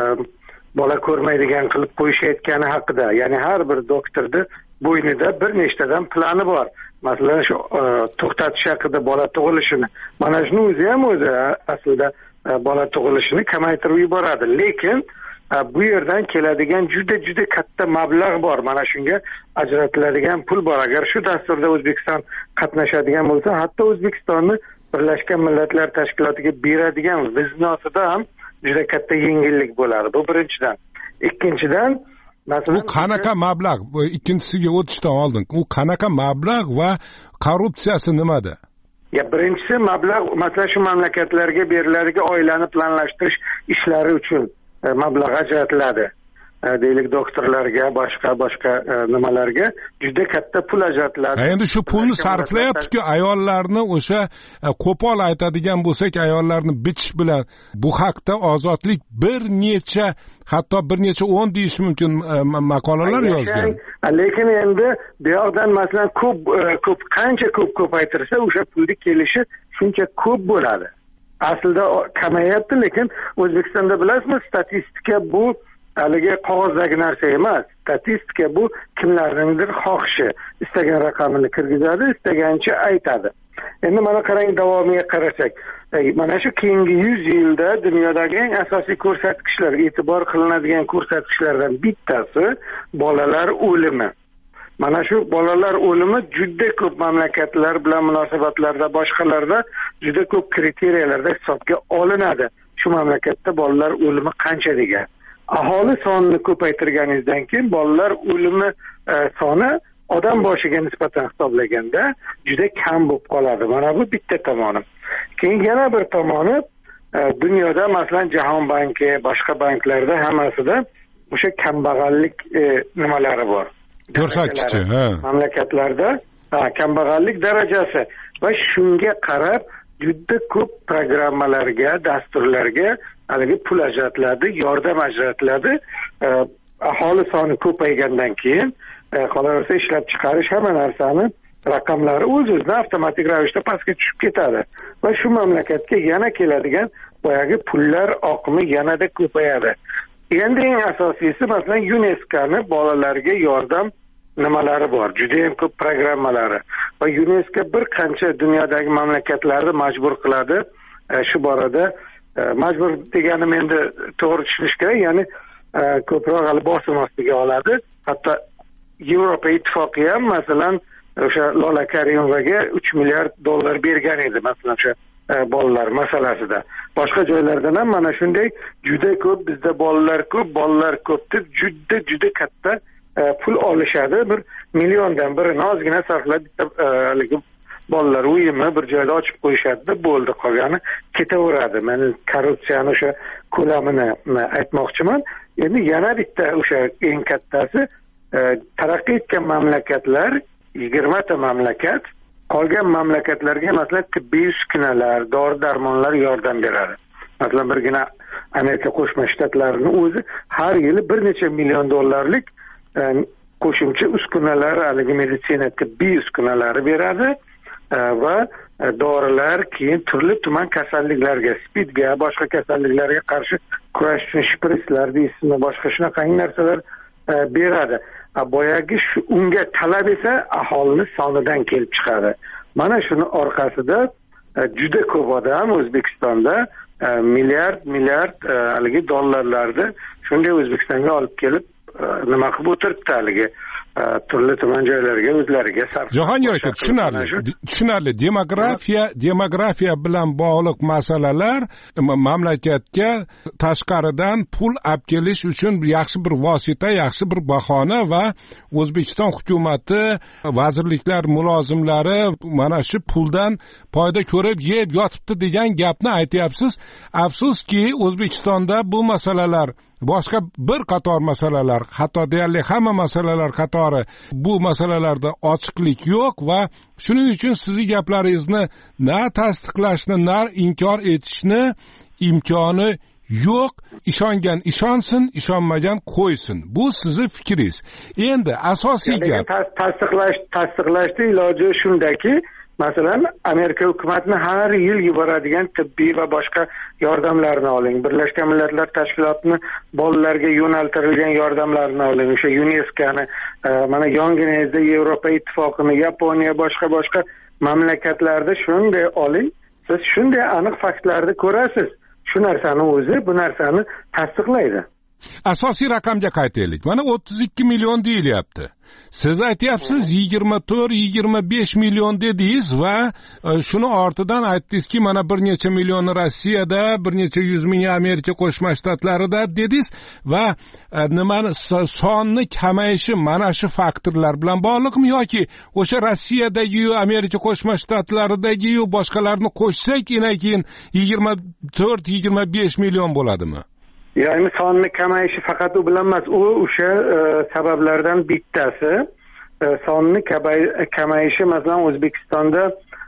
bola ko'rmaydigan qilib qo'yishayotgani haqida. Ya'ni har bir doktorda bo'ynida bir nechtadan plani bor. Masalan, shu to'xtatish haqida bola tug'ilishini. Mana shuni o'zi ham o'zi aslida bola tug'ilishini kamaytirib yuboradi. Lekin bu yerdan keladigan juda juda katta mablag' bor. Mana shunga ajratiladigan pul bor. Agar shu dasturda O'zbekiston qatnashadigan bo'lsa, hatto O'zbekistonni Birlashgan Millatlar Tashkilotiga beradigan viznosida ham juda katta yengillik bo'ladi. Bu birinchidan. Ikkinchidan, u qanaqa mablag' ikkinchisiga o'tishdan oldin u qanaqa mablag' va korrupsiyasi nimada? Ya birinchisi mablag' masalan shu mamlakatlarga beriladigan oilani planlashtirish ishlari uchun mablag' ajratiladi. Deylik doktorlarga, boshqa boshqa nimalarga juda katta pul ajratiladi. Endi shu pulni sarflayapti-ku, ayollarni o'sha qo'pol aytadigan bo'lsak, ayollarni bichish bilan bu haqda Ozodlik bir necha, hatto bir necha o'n deyish mumkin maqolalar yozgan. Lekin endi bu yoqdan masalan ko'p ko'p qancha ko'p ko'paytirsa, o'sha pulni kelishi shuncha ko'p bo'ladi. Aslida kamayapti, lekin O'zbekistonda bilasizmi, statistika bu haligi qog'ozdagi narsa emas. Statistika bu kimlarningdir xohishi. Istagan raqamini kirgizadi, istagancha aytadi. Endi mana qarang, davomiga qarasak, mana shu keyingi yuz yilda dunyodagi eng asosiy ko'rsatkichlar, e'tibor qilinadigan ko'rsatkichlardan bittasi bolalar o'limi. Mana shu bolalar o'limi juda ko'p mamlakatlar bilan munosabatlarda, boshqalarda juda ko'p kriteriyalarda hisobga olinadi. Shu mamlakatda bolalar o'limi qancha degan. Aholi sonini ko'paytirganingizdan keyin bolalar o'limi e, soni odam boshiga nisbatan hisoblaganda juda kam bo'lib qoladi. Mana bu bitta tomoni. Keyin yana bir tomoni e, dunyoda masalan Jahon banki, boshqa banklarda hammasida o'sha kambag'allik e, nimalari bor. Ko'rsatkichi, ha. Mamlakatlarda ha, kambag'allik darajasi va shunga qarab juda ko'p programmalarga, dasturlarga haligi pul ajratiladi, yordam ajratiladi. E, aholi soni ko'paygandan keyin e, qolaversa ishlab chiqarish hamma narsani raqamlari o'z-o'zidan avtomatik ravishda pastga tushib ketadi va shu mamlakatga yana keladigan boyagi pullar oqimi yanada ko'payadi. Endi eng asosiysi masalan UNESCO'ni bolalarga yordam nimalari bor, juda ham ko'p programmalari va UNESCO bir qancha dunyodagi mamlakatlarni majbur qiladi e, shu borada. E, majbur deganim endi to'g'ri tushunish kerak, ya'ni e, ko'proq hali bosim ostiga oladi. Hatto Yevropa ittifoqi ham masalan o'sha Lola Karimovaga uch milliard dollar bergan edi, masalan o'sha e, bolalar masalasida. Boshqa joylardan ham mana shunday juda ko'p, bizda bolalar ko'p, bolalar ko'p deb juda juda katta e, pul olishadi. Bir milliondan birini ozgina sarflab bitta haligi bolalar uyimi bir joyda ochib qo'yishadi, bo'ldi, qolgani ketaveradi. Men korrupsiyani o'sha ko'lamini aytmoqchiman. Endi yana bitta o'sha eng kattasi e, taraqqiy etgan mamlakatlar, yigirma ta mamlakat, qolgan mamlakatlarga masalan tibbiy uskunalar, dori-darmonlar yordam beradi. Masalan birgina Amerika Qo'shma Shtatlarining o'zi har yili bir necha million dollarlik e, qo'shimcha uskunalar, haligi meditsina tibbiy uskunalari beradi. Va dorilar, keyin turli tuman kasalliklarga, spidga, boshqa kasalliklarga qarshi kurash uchun shpritslar deysizmi, boshqa shunaqa narsalar beradi. Boyagi shu unga talab esa aholini sonidan kelib chiqadi. Mana shuni orqasida juda ko'p odam O'zbekistonda milliard milliard haligi dollarlarni shunday O'zbekistonga olib kelib nima qilib o'tiribdi haligi turli tuman joylarga o'zlariga sarf. Jahongir aka, tushunarli. Tushunarli. Demografiya, demografiya bilan bog'liq masalalar mamlakatga tashqaridan pul olib kelish uchun yaxshi bir vosita, yaxshi bir bahona va O'zbekiston hukumatı, vazirliklar mulozimlari mana shu puldan foyda ko'rib yeb yotibdi degan gapni aytyapsiz. Afsuski, O'zbekistonda bu masalalar boshqa bir qator masalalar, hatto deyarli hamma masalalar qatori bu masalalarda ochiqlik yo'q va shuning uchun sizning gaplaringizni na tasdiqlashni, na inkor etishni imkoni yo'q. Ishongan ishonsin, ishonmagan qo'ysin. Bu sizning fikringiz. Endi asosiy gap tasdiqlash tasdiqlashning iloji shundaki, masalan, Amerika hukumatini har yil yuboradigan tibbiy va boshqa yordamlarni oling. Birlashgan Millatlar Tashkilotining bolalarga yo'naltirilgan yordamlarini oling. O'sha UNESCO'ni, mana yonginangizda Yevropa ittifoqini, Yaponiya, boshqa boshqa mamlakatlarda shunday oling. Siz shunday aniq faktlarni ko'rasiz. Shu narsani o'zi bu narsani tasdiqlaydi. asosiy raqamga qaytaylik. Mana o'ttiz ikki million deyilyapti. Siz aytyapsiz yigirma to'rt yigirma besh million dedingiz va shuni ortidan aytdingizki, mana bir necha millioni Rossiyada, bir necha yuz ming Amerika Qo'shma Shtatlarida dedingiz va nimani sonni kamayishi mana shu faktorlar bilan bog'liqmi yoki o'sha Rossiyadagi, Amerika Qo'shma Shtatlaridagi boshqalarni qo'shsak, keyin yigirma to'rt yigirma besh million bo'ladimi? Ya'ni sonni kamayishi faqat u bilan emas, u o'sha sabablardan bittasi. Sonni kamayishi, masalan, O'zbekistonda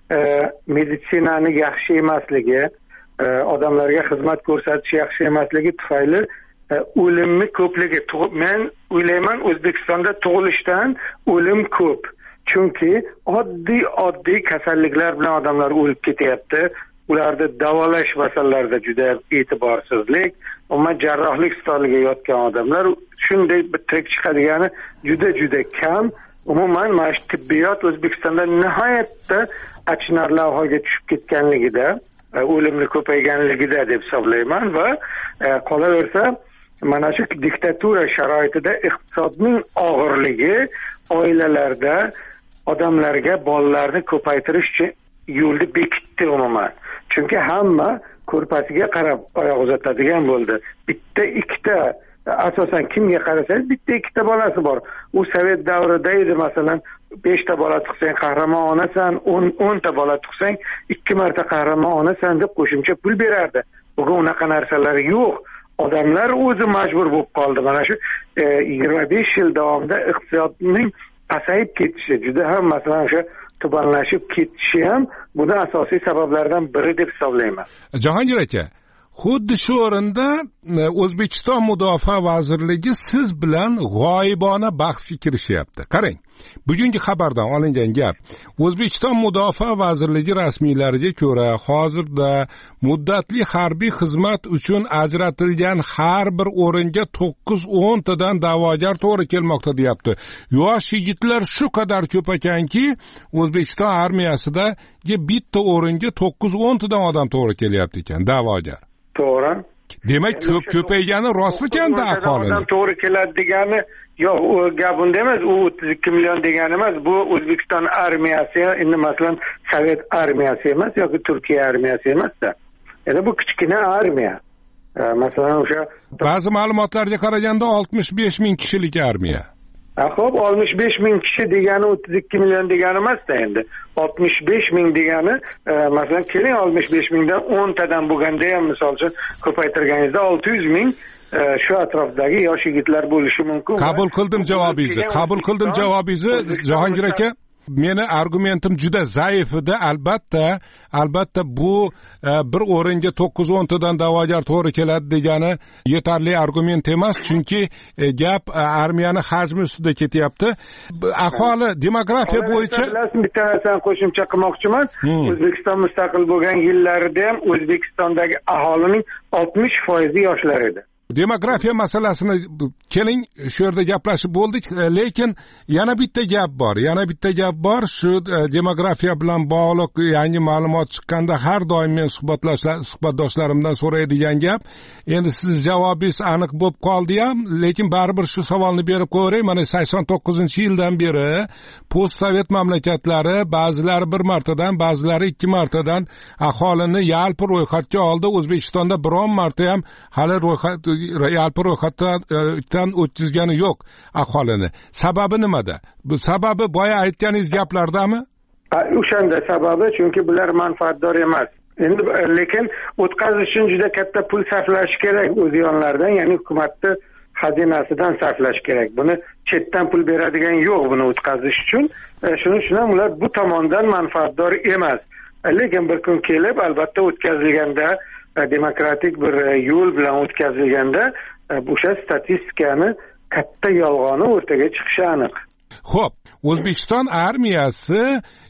meditsinani yaxshi emasligi, odamlarga xizmat ko'rsatish yaxshi emasligi tufayli o'limni ko'pligi. Men o'ylayman, O'zbekistonda tug'ilishdan o'lim ko'p. Chunki oddiy oddiy kasalliklar bilan odamlar o'lib ketyapti. Ularni davolash masalalarida juda e'tiborsizlik, umuman jarrohlik stoliga yotgan odamlar shunday bitirib chiqadigani juda juda kam. Umuman mana shu tibbiyot O'zbekistonda nihoyatda achinarli ahvolga tushib ketganligida, o'limni ko'payganligida deb hisoblayman va qolaversa mana shu diktatura sharoitida iqtisodning og'irligi oilalarda odamlarga bolalarni ko'paytirish uchun yo'lni bekitdi umuman. Chunki hamma ko'rpasiga qarab oyoq uzatadigan bo'ldi. Bitta ikkita, asosan kimga qarasangiz bitta ikkita bolasi bor. U sovet davrida edi, masalan, beshta bola tug'sang qahramon onasan, o'n ta bola tug'sang ikki marta qahramon onasan deb qo'shimcha pul berardi. Bugun unaqa narsalar yo'q. Odamlar o'zi majbur bo'lib qoldi. Mana shu yigirma besh yil davomida iqtisodning pasayib ketishi, juda ham masalan o'sha tubanlashib ketishi ham buni asosiy sabablardan biri deb hisoblayman. Jahongir aka, xuddi shu o'rinda O'zbekiston Mudofaa vazirligi siz bilan g'oyibona bahsga kirishyapti. Qarang, bugungi xabardan olingan gap. O'zbekiston Mudofaa vazirligi rasmiylariga ko'ra, hozirda muddatli harbiy xizmat uchun ajratilgan har bir o'ringa to'qqiz o'n tadan da'vogar to'g'ri kelmoqda deyapti. Yosh yigitlar shu qadar ko'p ekanki, O'zbekiston armiyasida bitta o'ringa to'qqiz o'n tadan odam to'g'ri kelyapti ekan, da'vogar. To'g'ri. Demak, ko'p ko'paygani rostmi-kanda aholini? Odam to'g'ri keladi degani yo'q, u gap unda emas, u o'ttiz ikki million degani emas. Bu O'zbekiston armiyasi, endi masalan Sovet armiyasi emas yoki Turkiya armiyasi emas-da. Endi bu kichkina armiya. Masalan, o'sha ba'zi ma'lumotlarga qaraganda oltmish besh ming kishilik armiya. Xo'p, oltmish besh ming kishi degani o'ttiz ikki million degani emas-da endi. oltmish besh ming degani, masalan, keling oltmish besh mingdan o'n tadan bo'lganda ham misol uchun ko'paytirganingizda olti yuz ming shu atrofdagi yosh yigitlar bo'lishi mumkin. Qabul qildim javobingizni. Qabul qildim javobingizni, Jahongir aka. Meni argumentim juda zaif edi. Albatta, albatta bu bir o'ringa to'qqiz o'n tadan da'vogar to'g'ri keladi degani yetarli argument emas, chunki gap armiyani hajmi ustida ketyapti. Aholi demografiya bo'yicha bitta narsani qo'shimcha qilmoqchiman. O'zbekiston mustaqil bo'lgan yillarida ham O'zbekistondagi aholining oltmish foizi yoshlar edi. Demografiya masalasini keling shu yerda gaplashib bo'ldik, lekin yana bitta gap bor. Yana bitta gap bor. Shu demografiya bilan bog'liq yangi ma'lumot chiqqanda har doim men suhbatdoshlarimdan so'raydigan gap. Endi siz javobingiz aniq bo'lib qoldi ham, lekin baribir shu savolni berib qo'yay. Mana sakson to'qqizinchi yildan beri postsovet mamlakatlari ba'zilari bir martadan, ba'zilari ikki martadan aholini yalpi ro'yxatga oldi. O'zbekistonda biron marta ham hali ro'yxat yalpi ro'yxatdan o'tkazgani yo'q aholini. Sababi nimada? Bu sababi boya aytganingiz gaplardami? O'shanda sababi, chunki bular manfaatdor emas. Endi lekin o'tkazish uchun juda katta pul sarflash kerak o'z yonlaridan, ya'ni hukumatni xazinasidan sarflash kerak. Buni chetdan pul beradigan yo'q buni o'tkazish uchun. Shuning uchun ham ular bu tomondan manfaatdor emas. Lekin bir kun kelib albatta o'tkazilganda, demokratik bir yo'l bilan o'tkazilganda o'sha statistikani katta yolg'oni o'rtaga chiqishi aniq. Xo'p, O'zbekiston armiyasi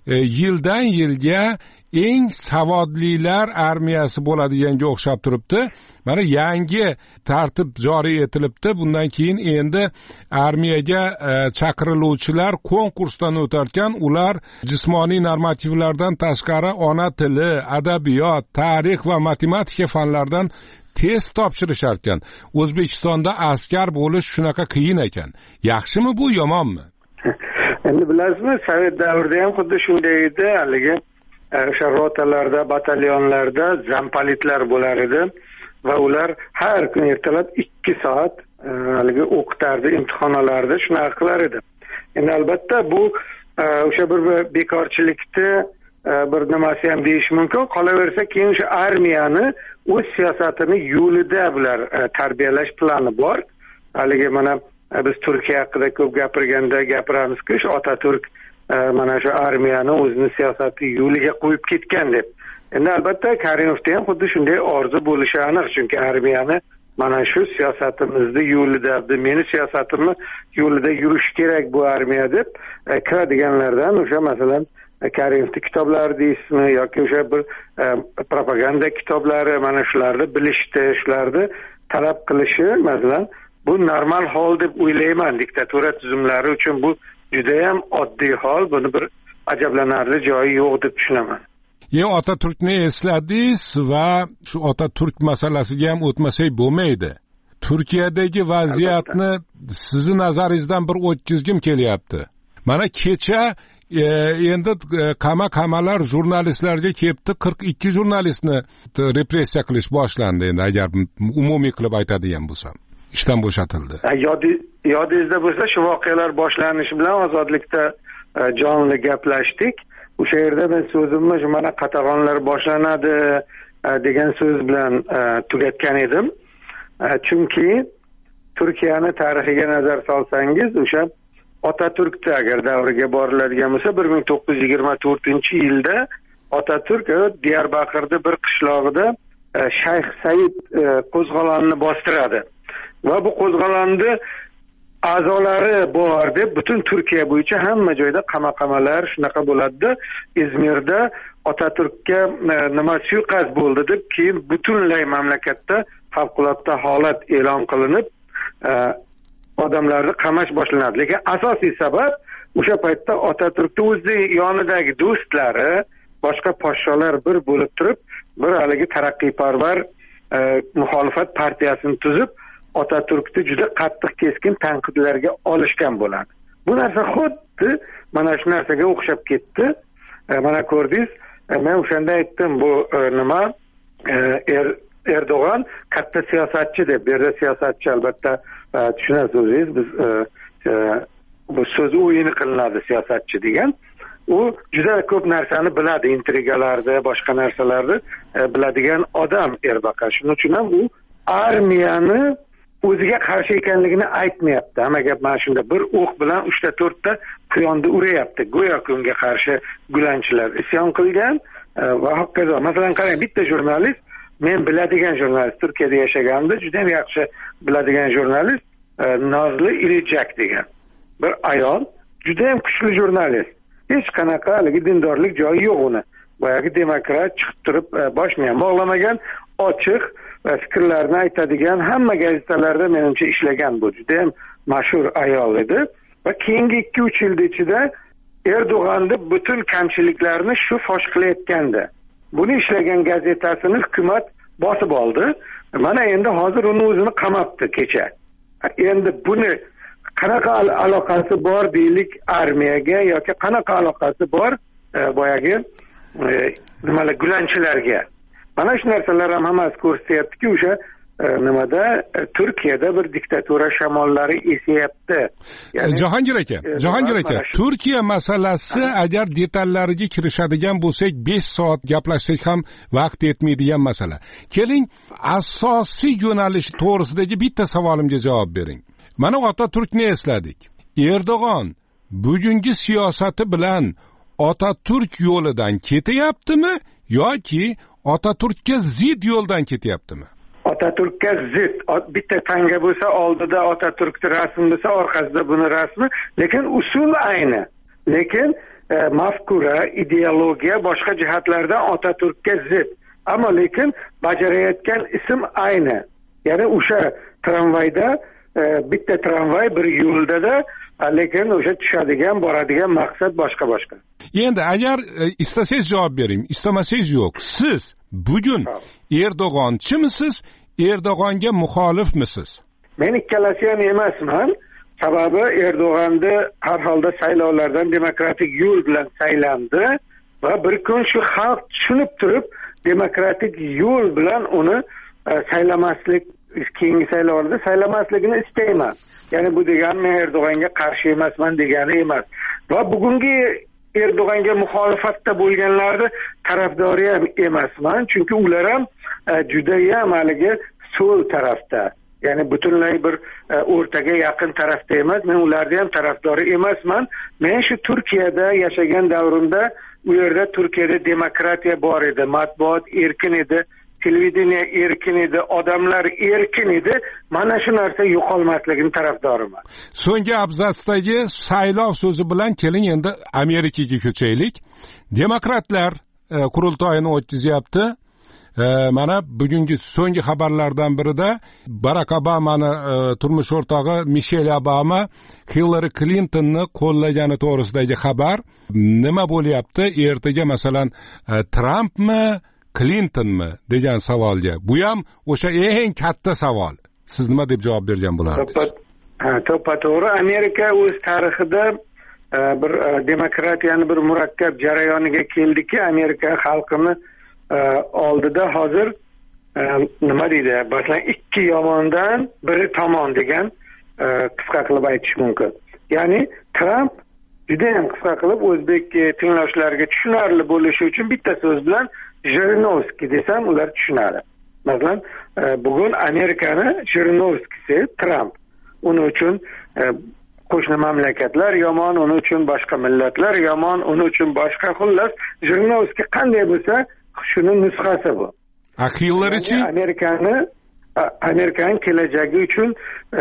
yildan yilga eng savodlilar armiyasi bo'ladiganga o'xshab turibdi. Mana yangi tartib joriy etilibdi. Bundan keyin endi armiyaga chaqiriluvchilar konkursdan o'tarkan, ular jismoniy normativlardan tashqari ona tili, adabiyot, tarix va matematika fanlaridan test topshirishar ekan. O'zbekistonda askar bo'lish shunaqa qiyin ekan. Yaxshimi bu, yomonmi? Endi bilasizmi, sovet davrida ham xuddi shunday edi. Haligi o'sha rotalarda, batalyonlarda zampolitlar bo'lar edi va ular har kun ertalab ikki soat haligi o'qitardi, imtihonlarda shunaqa qilar edi. Endi albatta bu o'sha bir bekorchilikni bir nimasi ham deyish mumkin. Qolaversa, keyin o'sha armiyani o'z siyosatini yo'lida bular tarbiyalash plani bor. Haligi mana biz Turkiya haqida ko'p gapirganda gapiramiz-ku, Otaturk mana shu armiyani o'zini siyosati yo'liga qo'yib ketgan deb. Endi albatta Karimovda ham xuddi shunday orzu bo'lishi aniq, chunki armiyani mana shu siyosatimizni yo'lida, meni siyosatimni yo'lida yurish kerak bu armiya deb kiradiganlardan o'sha masalan Karimovning kitoblari deysizmi yoki o'sha bir propaganda kitoblari, mana shularni bilishdi, shularni talab qilishi masalan bu normal hol deb o'ylayman. Diktatura tuzumlari uchun bu juda ham oddiy hol, buni bir ajablanarli joyi yo'q deb tushunaman. Ye Otaturkni esladingiz va shu Otaturk masalasiga ham o'tmasak bo'lmaydi. Turkiyadagi vaziyatni sizni nazaringizdan bir o'tkazgim kelyapti. Mana kecha e, endi qama-qamalar jurnalistlarga kelibdi, qirq ikki jurnalistni repressiya qilish boshlandi. Endi agar umumiy qilib aytadigan bo'lsam, ishdan bo'shatildi. Yodingizda bo'lsa, shu voqealar boshlanishi bilan Ozodlikda jonli gaplashdik. O'sha yerda men so'zimni mana qatag'onlar boshlanadi degan so'z bilan tugatgan edim. Chunki Turkiyani tarixiga nazar solsangiz, o'sha Otaturkda agar davriga boriladigan bo'lsa, bir ming to'qqiz yuz yigirma to'rtinchi yilda Otaturk Diyarbakirda bir qishlog'ida Shayx Said qo'zg'olonni bostiradi. Va bu qo'zg'olonni a'zolari bor deb butun Turkiya bo'yicha hamma joyda qama-qamalar shunaqa bo'ladi. İzmirda Otaturkka nima suiqasd bo'ldi deb keyin butunlay mamlakatda favqulodda holat e'lon qilinib, odamlarni qamash boshlanadi. Lekin asosiy sabab o'sha paytda Otaturkning o'zi yonidagi do'stlari, boshqa podsholar bir bo'lib turib, bir haligi taraqqiyparvar muxolifat partiyasini tuzib, Otaturkni juda qattiq keskin tanqidlarga olishgan bo'ladi. Bu narsa xuddi mana shu narsaga o'xshab ketdi. Mana ko'rdingiz, men o'shanda aytdim, bu nima er, Erdo'g'an katta siyosatchi deb. Bu yerda siyosatchi albatta tushunasiz o'zingiz, biz bu so'z o'yini qilinadi siyosatchi degan. U juda ko'p narsani biladi, intrigalarni, boshqa narsalarni biladigan odam Erbaqa. Shuning uchun ham u armiyani o'ziga qarshi ekanligini aytmayapti. Hamma gap mana shunda, bir o'q bilan uchta to'rtta quyonni urayapti. Go'yoki unga qarshi gulanchilar isyon qilgan va hokazo. Masalan, qarang, bitta jurnalist, men biladigan jurnalist, Turkiyada yashaganimda juda ham yaxshi biladigan jurnalist Nozli Ilijak degan bir ayol, juda ham kuchli jurnalist. Hech qanaqa haligi dindorlik joyi yo'q uni. Boyagi demokrat chiqib turib boshni ham bog'lamagan, ochiq fikrlarni aytadigan, hamma gazetalarda menimcha ishlagan, bu juda ham mashhur ayol edi va keyingi ikki uch yil ichida Erdo'g'anni butun kamchiliklarni shu fosh qilayotgandi. Buni ishlagan gazetasini hukumat bosib oldi. Mana endi hozir uni o'zini qamabdi kecha. Endi buni qanaqa aloqasi bor deylik armiyaga yoki qanaqa aloqasi bor boyagi nimalar gulanchilarga? Mana shu narsalar ham hammasi ko'rsatyaptiki, o'sha nimada Turkiyada bir diktatura shamollari esayapti. Yani, Jahongir aka, Jahongir aka, Turkiya masalasi agar detallariga kirishadigan bo'lsak, besh soat gaplashsak ham vaqt yetmaydigan masala. Keling, asosiy yo'nalish to'g'risidagi bitta savolimga javob bering. Mana Otaturkni esladik. Erdo'g'on bugungi siyosati bilan Otaturk yo'lidan ketyaptimi yoki Otaturkka zid yo'ldan ketyaptimi? Otaturkka zid. Bitta tanga bo'lsa, oldida Otaturkning rasmi bo'lsa, orqasida buni rasmi, lekin usul ayni. Lekin e, mafkura, ideologiya boshqa jihatlardan Otaturkka zid. Ammo lekin bajarayotgan ism ayni. Ya'ni o'sha tramvayda e, bitta tramvay bir yo'ldada, lekin o'sha tushadigan, boradigan maqsad boshqa-boshqa. Endi agar e, istasangiz javob bering, istamasangiz yo'q. Siz bugun Erdo'g'onchimisiz, Erdo'g'onga muxolifmisiz? Men ikkalasi ham emasman. Sababi Erdo'g'onni har holda saylovlardan demokratik yo'l bilan saylandi va bir kun shu xalq tushunib turib demokratik yo'l bilan uni saylamaslik, keyingi saylovlarda saylamasligini istayman. Ya'ni bu degani men Erdo'g'onga qarshi emasman degani emas. Va bugungi Erdo'g'onga muxolifatda bo'lganlarni tarafdori ham emasman, chunki ular ham juda ham haligi so'l tarafda. Ya'ni butunlay bir o'rtaga yaqin tarafda emas, men ularni ham tarafdori emasman. Men shu Turkiyada yashagan davrimda u yerda Turkiyada demokratiya bor edi, matbuot erkin edi, televideniya erkin edi, odamlar erkin edi. Mana shu narsa yo'qolmasligini tarafdoriman. So'nggi abzatsdagi saylov so'zi bilan keling endi Amerikaga ko'chaylik. Demokratlar e, qurultoyini o'tkazyapti. E, mana bugungi so'nggi xabarlardan birida Barack Obamani e, turmush o'rtog'i Michelle Obama Hillary Clintonni qo'llagani to'g'risidagi xabar. Nima bo'lyapti? Ertaga masalan e, Trumpmi, Clintonmi degan savolga. Bu ham o'sha eng katta savol. Siz nima deb javob bergan bo'lardingiz? Ha, to'ppa-to'g'ri. Amerika o'z tarixida e, bir e, demokratiyani bir murakkab jarayoniga keldiki, Amerika xalqini e, oldida hozir e, nima deydi? Masalan, ikki yomondan biri tomon degan e, qisqa qilib aytish mumkin. Ya'ni Trump juda ham qisqa qilib o'zbek tinglovchilariga tushunarli bo'lishi uchun bitta so'z bilan Jirinovskiy desam ular tushunadi. Masalan, bugun Amerikani Jirinovskiysi Trump. Uning uchun qo'shni mamlakatlar yomon, uning uchun boshqa millatlar yomon, uning uchun boshqa xullas Jirinovskiy qanday bo'lsa, shuni nusxasi bu. Hillary-chi Amerikani Amerikaning kelajagi uchun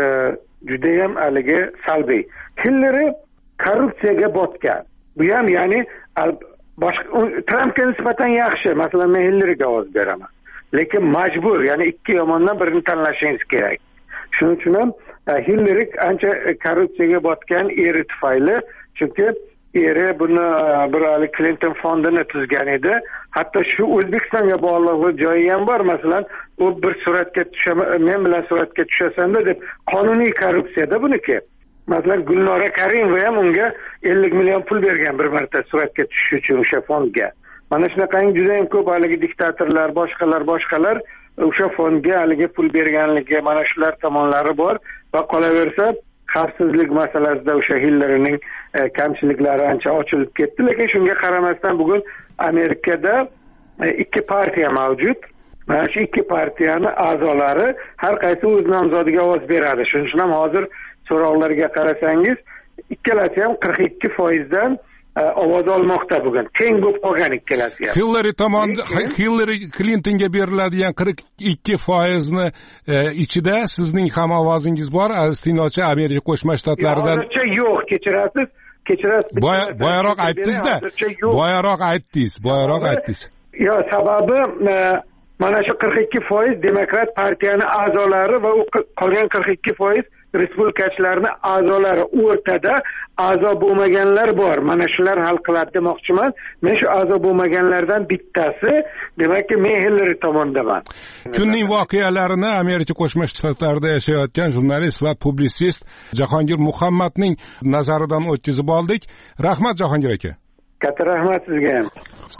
juda ham haligi salbiy. Hillary korrupsiyaga botgan. Bu ham ya'ni boshqa Trumpga nisbatan yaxshi. Masalan, men Hillaryga ovoz beraman. Lekin majbur, ya'ni ikki yomondan birini tanlashingiz kerak. Shuning uchun ham Hillary ancha korrupsiyaga botgan eri tufayli, chunki eri buni bir hali Clinton fondini tuzgan edi. Hatto shu O'zbekistonga bog'liq joyi ham bor. Masalan, u bir suratga tushaman, men bilan suratga tushasan-da deb qonuniy korrupsiyada buniki. Masalan, Gulnora Karimova ham unga ellik million pul bergan bir marta suratga tushish uchun o'sha fondga. Mana shunaqangi juda ham ko'p haligi diktatorlar, boshqalar, boshqalar o'sha fondga haligi pul berganligi, mana shular tomonlari bor va qolaversa, xavfsizlik masalasida o'sha Hillaryning e, kamchiliklari ancha ochilib ketdi, lekin shunga qaramasdan bugun Amerikada e, ikki partiya mavjud. Mana shu ikki partiyani a'zolari har qaysi o'z nomzodiga ovoz beradi. Shuning uchun ham hozir so'rovlarga qarasangiz, ikkalasi ham qirq ikki foiz dan ovoz olmoqda bugun. Teng bo'lib qolgan ikkalasi ham. Hillary tomon Hillary Clintonga beriladigan qirq ikki foiz ni e, ichida sizning ham ovozingiz bor, aziz tinglovchi. Amerika Qo'shma Shtatlaridan hozircha yo'q, kechirasiz. Kechirasiz. Boyaroq aytdingiz-da. Boyaroq aytdingiz, boyaroq aytdingiz. Yo, sababi e, mana shu qirq ikki foiz demokrat partiyani a'zolari va u qolgan qirq ikki foiz respublikachilarning a'zolari o'rtada a'zo bo'lmaganlar bor. Mana shular hal qiladi demoqchiman. Men shu a'zo bo'lmaganlardan bittasi, demakki men Hillary tomondaman. Kunning voqealarini Amerika Qo'shma Shtatlarida yashayotgan jurnalist va publitsist Jahongir Muhammadning nazaridan o'tkazib oldik. Rahmat Jahongir aka. Katta rahmat sizga ham.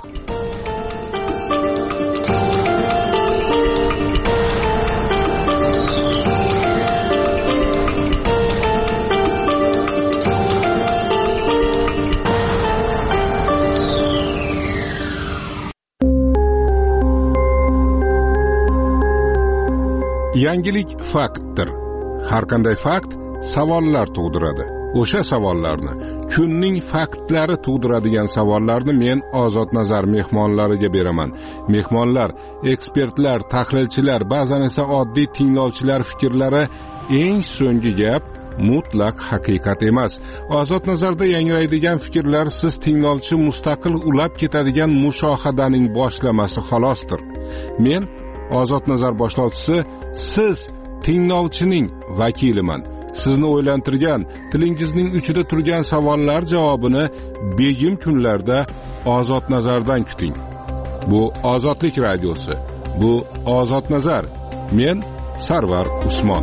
Yangilik faktdir. Har qanday fakt savollar tug'diradi. O'sha savollarni, kunning faktlari tug'diradigan savollarni men Ozod Nazar mehmonlariga beraman. Mehmonlar, ekspertlar, tahlilchilar, ba'zan esa oddiy tinglovchilar fikrlari eng so'nggi gap, mutlaq haqiqat emas. Ozod Nazarda yangraydigan fikrlar siz tinglovchi mustaqil ulab ketadigan mushohadaning boshlamasi xolosdir. Men Ozod Nazar boshlovchisi, siz tinglovchining vakiliman. Sizni o'ylantirgan, tilingizning uchida turgan savollar javobini begim kunlarda Ozod Nazardan kuting. Bu Ozodlik radiosi. Bu Ozod Nazar. men Sarvar Usmon.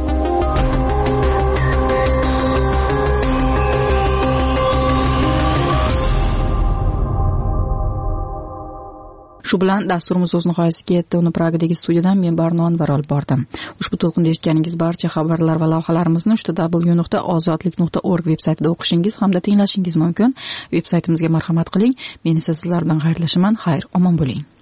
Shu bilan dasturimiz o'z nihoyasiga yetdi. Uni Pragadagi studiyadan men Barno Anvar olib bordim. Ushbu to'lqinda eshitganingiz barcha xabarlar va lavhalarimizni w w nuqta ozodlik nuqta org veb-saytida o'qishingiz hamda tinglashingiz mumkin. Veb-saytimizga marhamat qiling. Men esa sizlar bilan xayrlashaman. Xayr, omon bo'ling.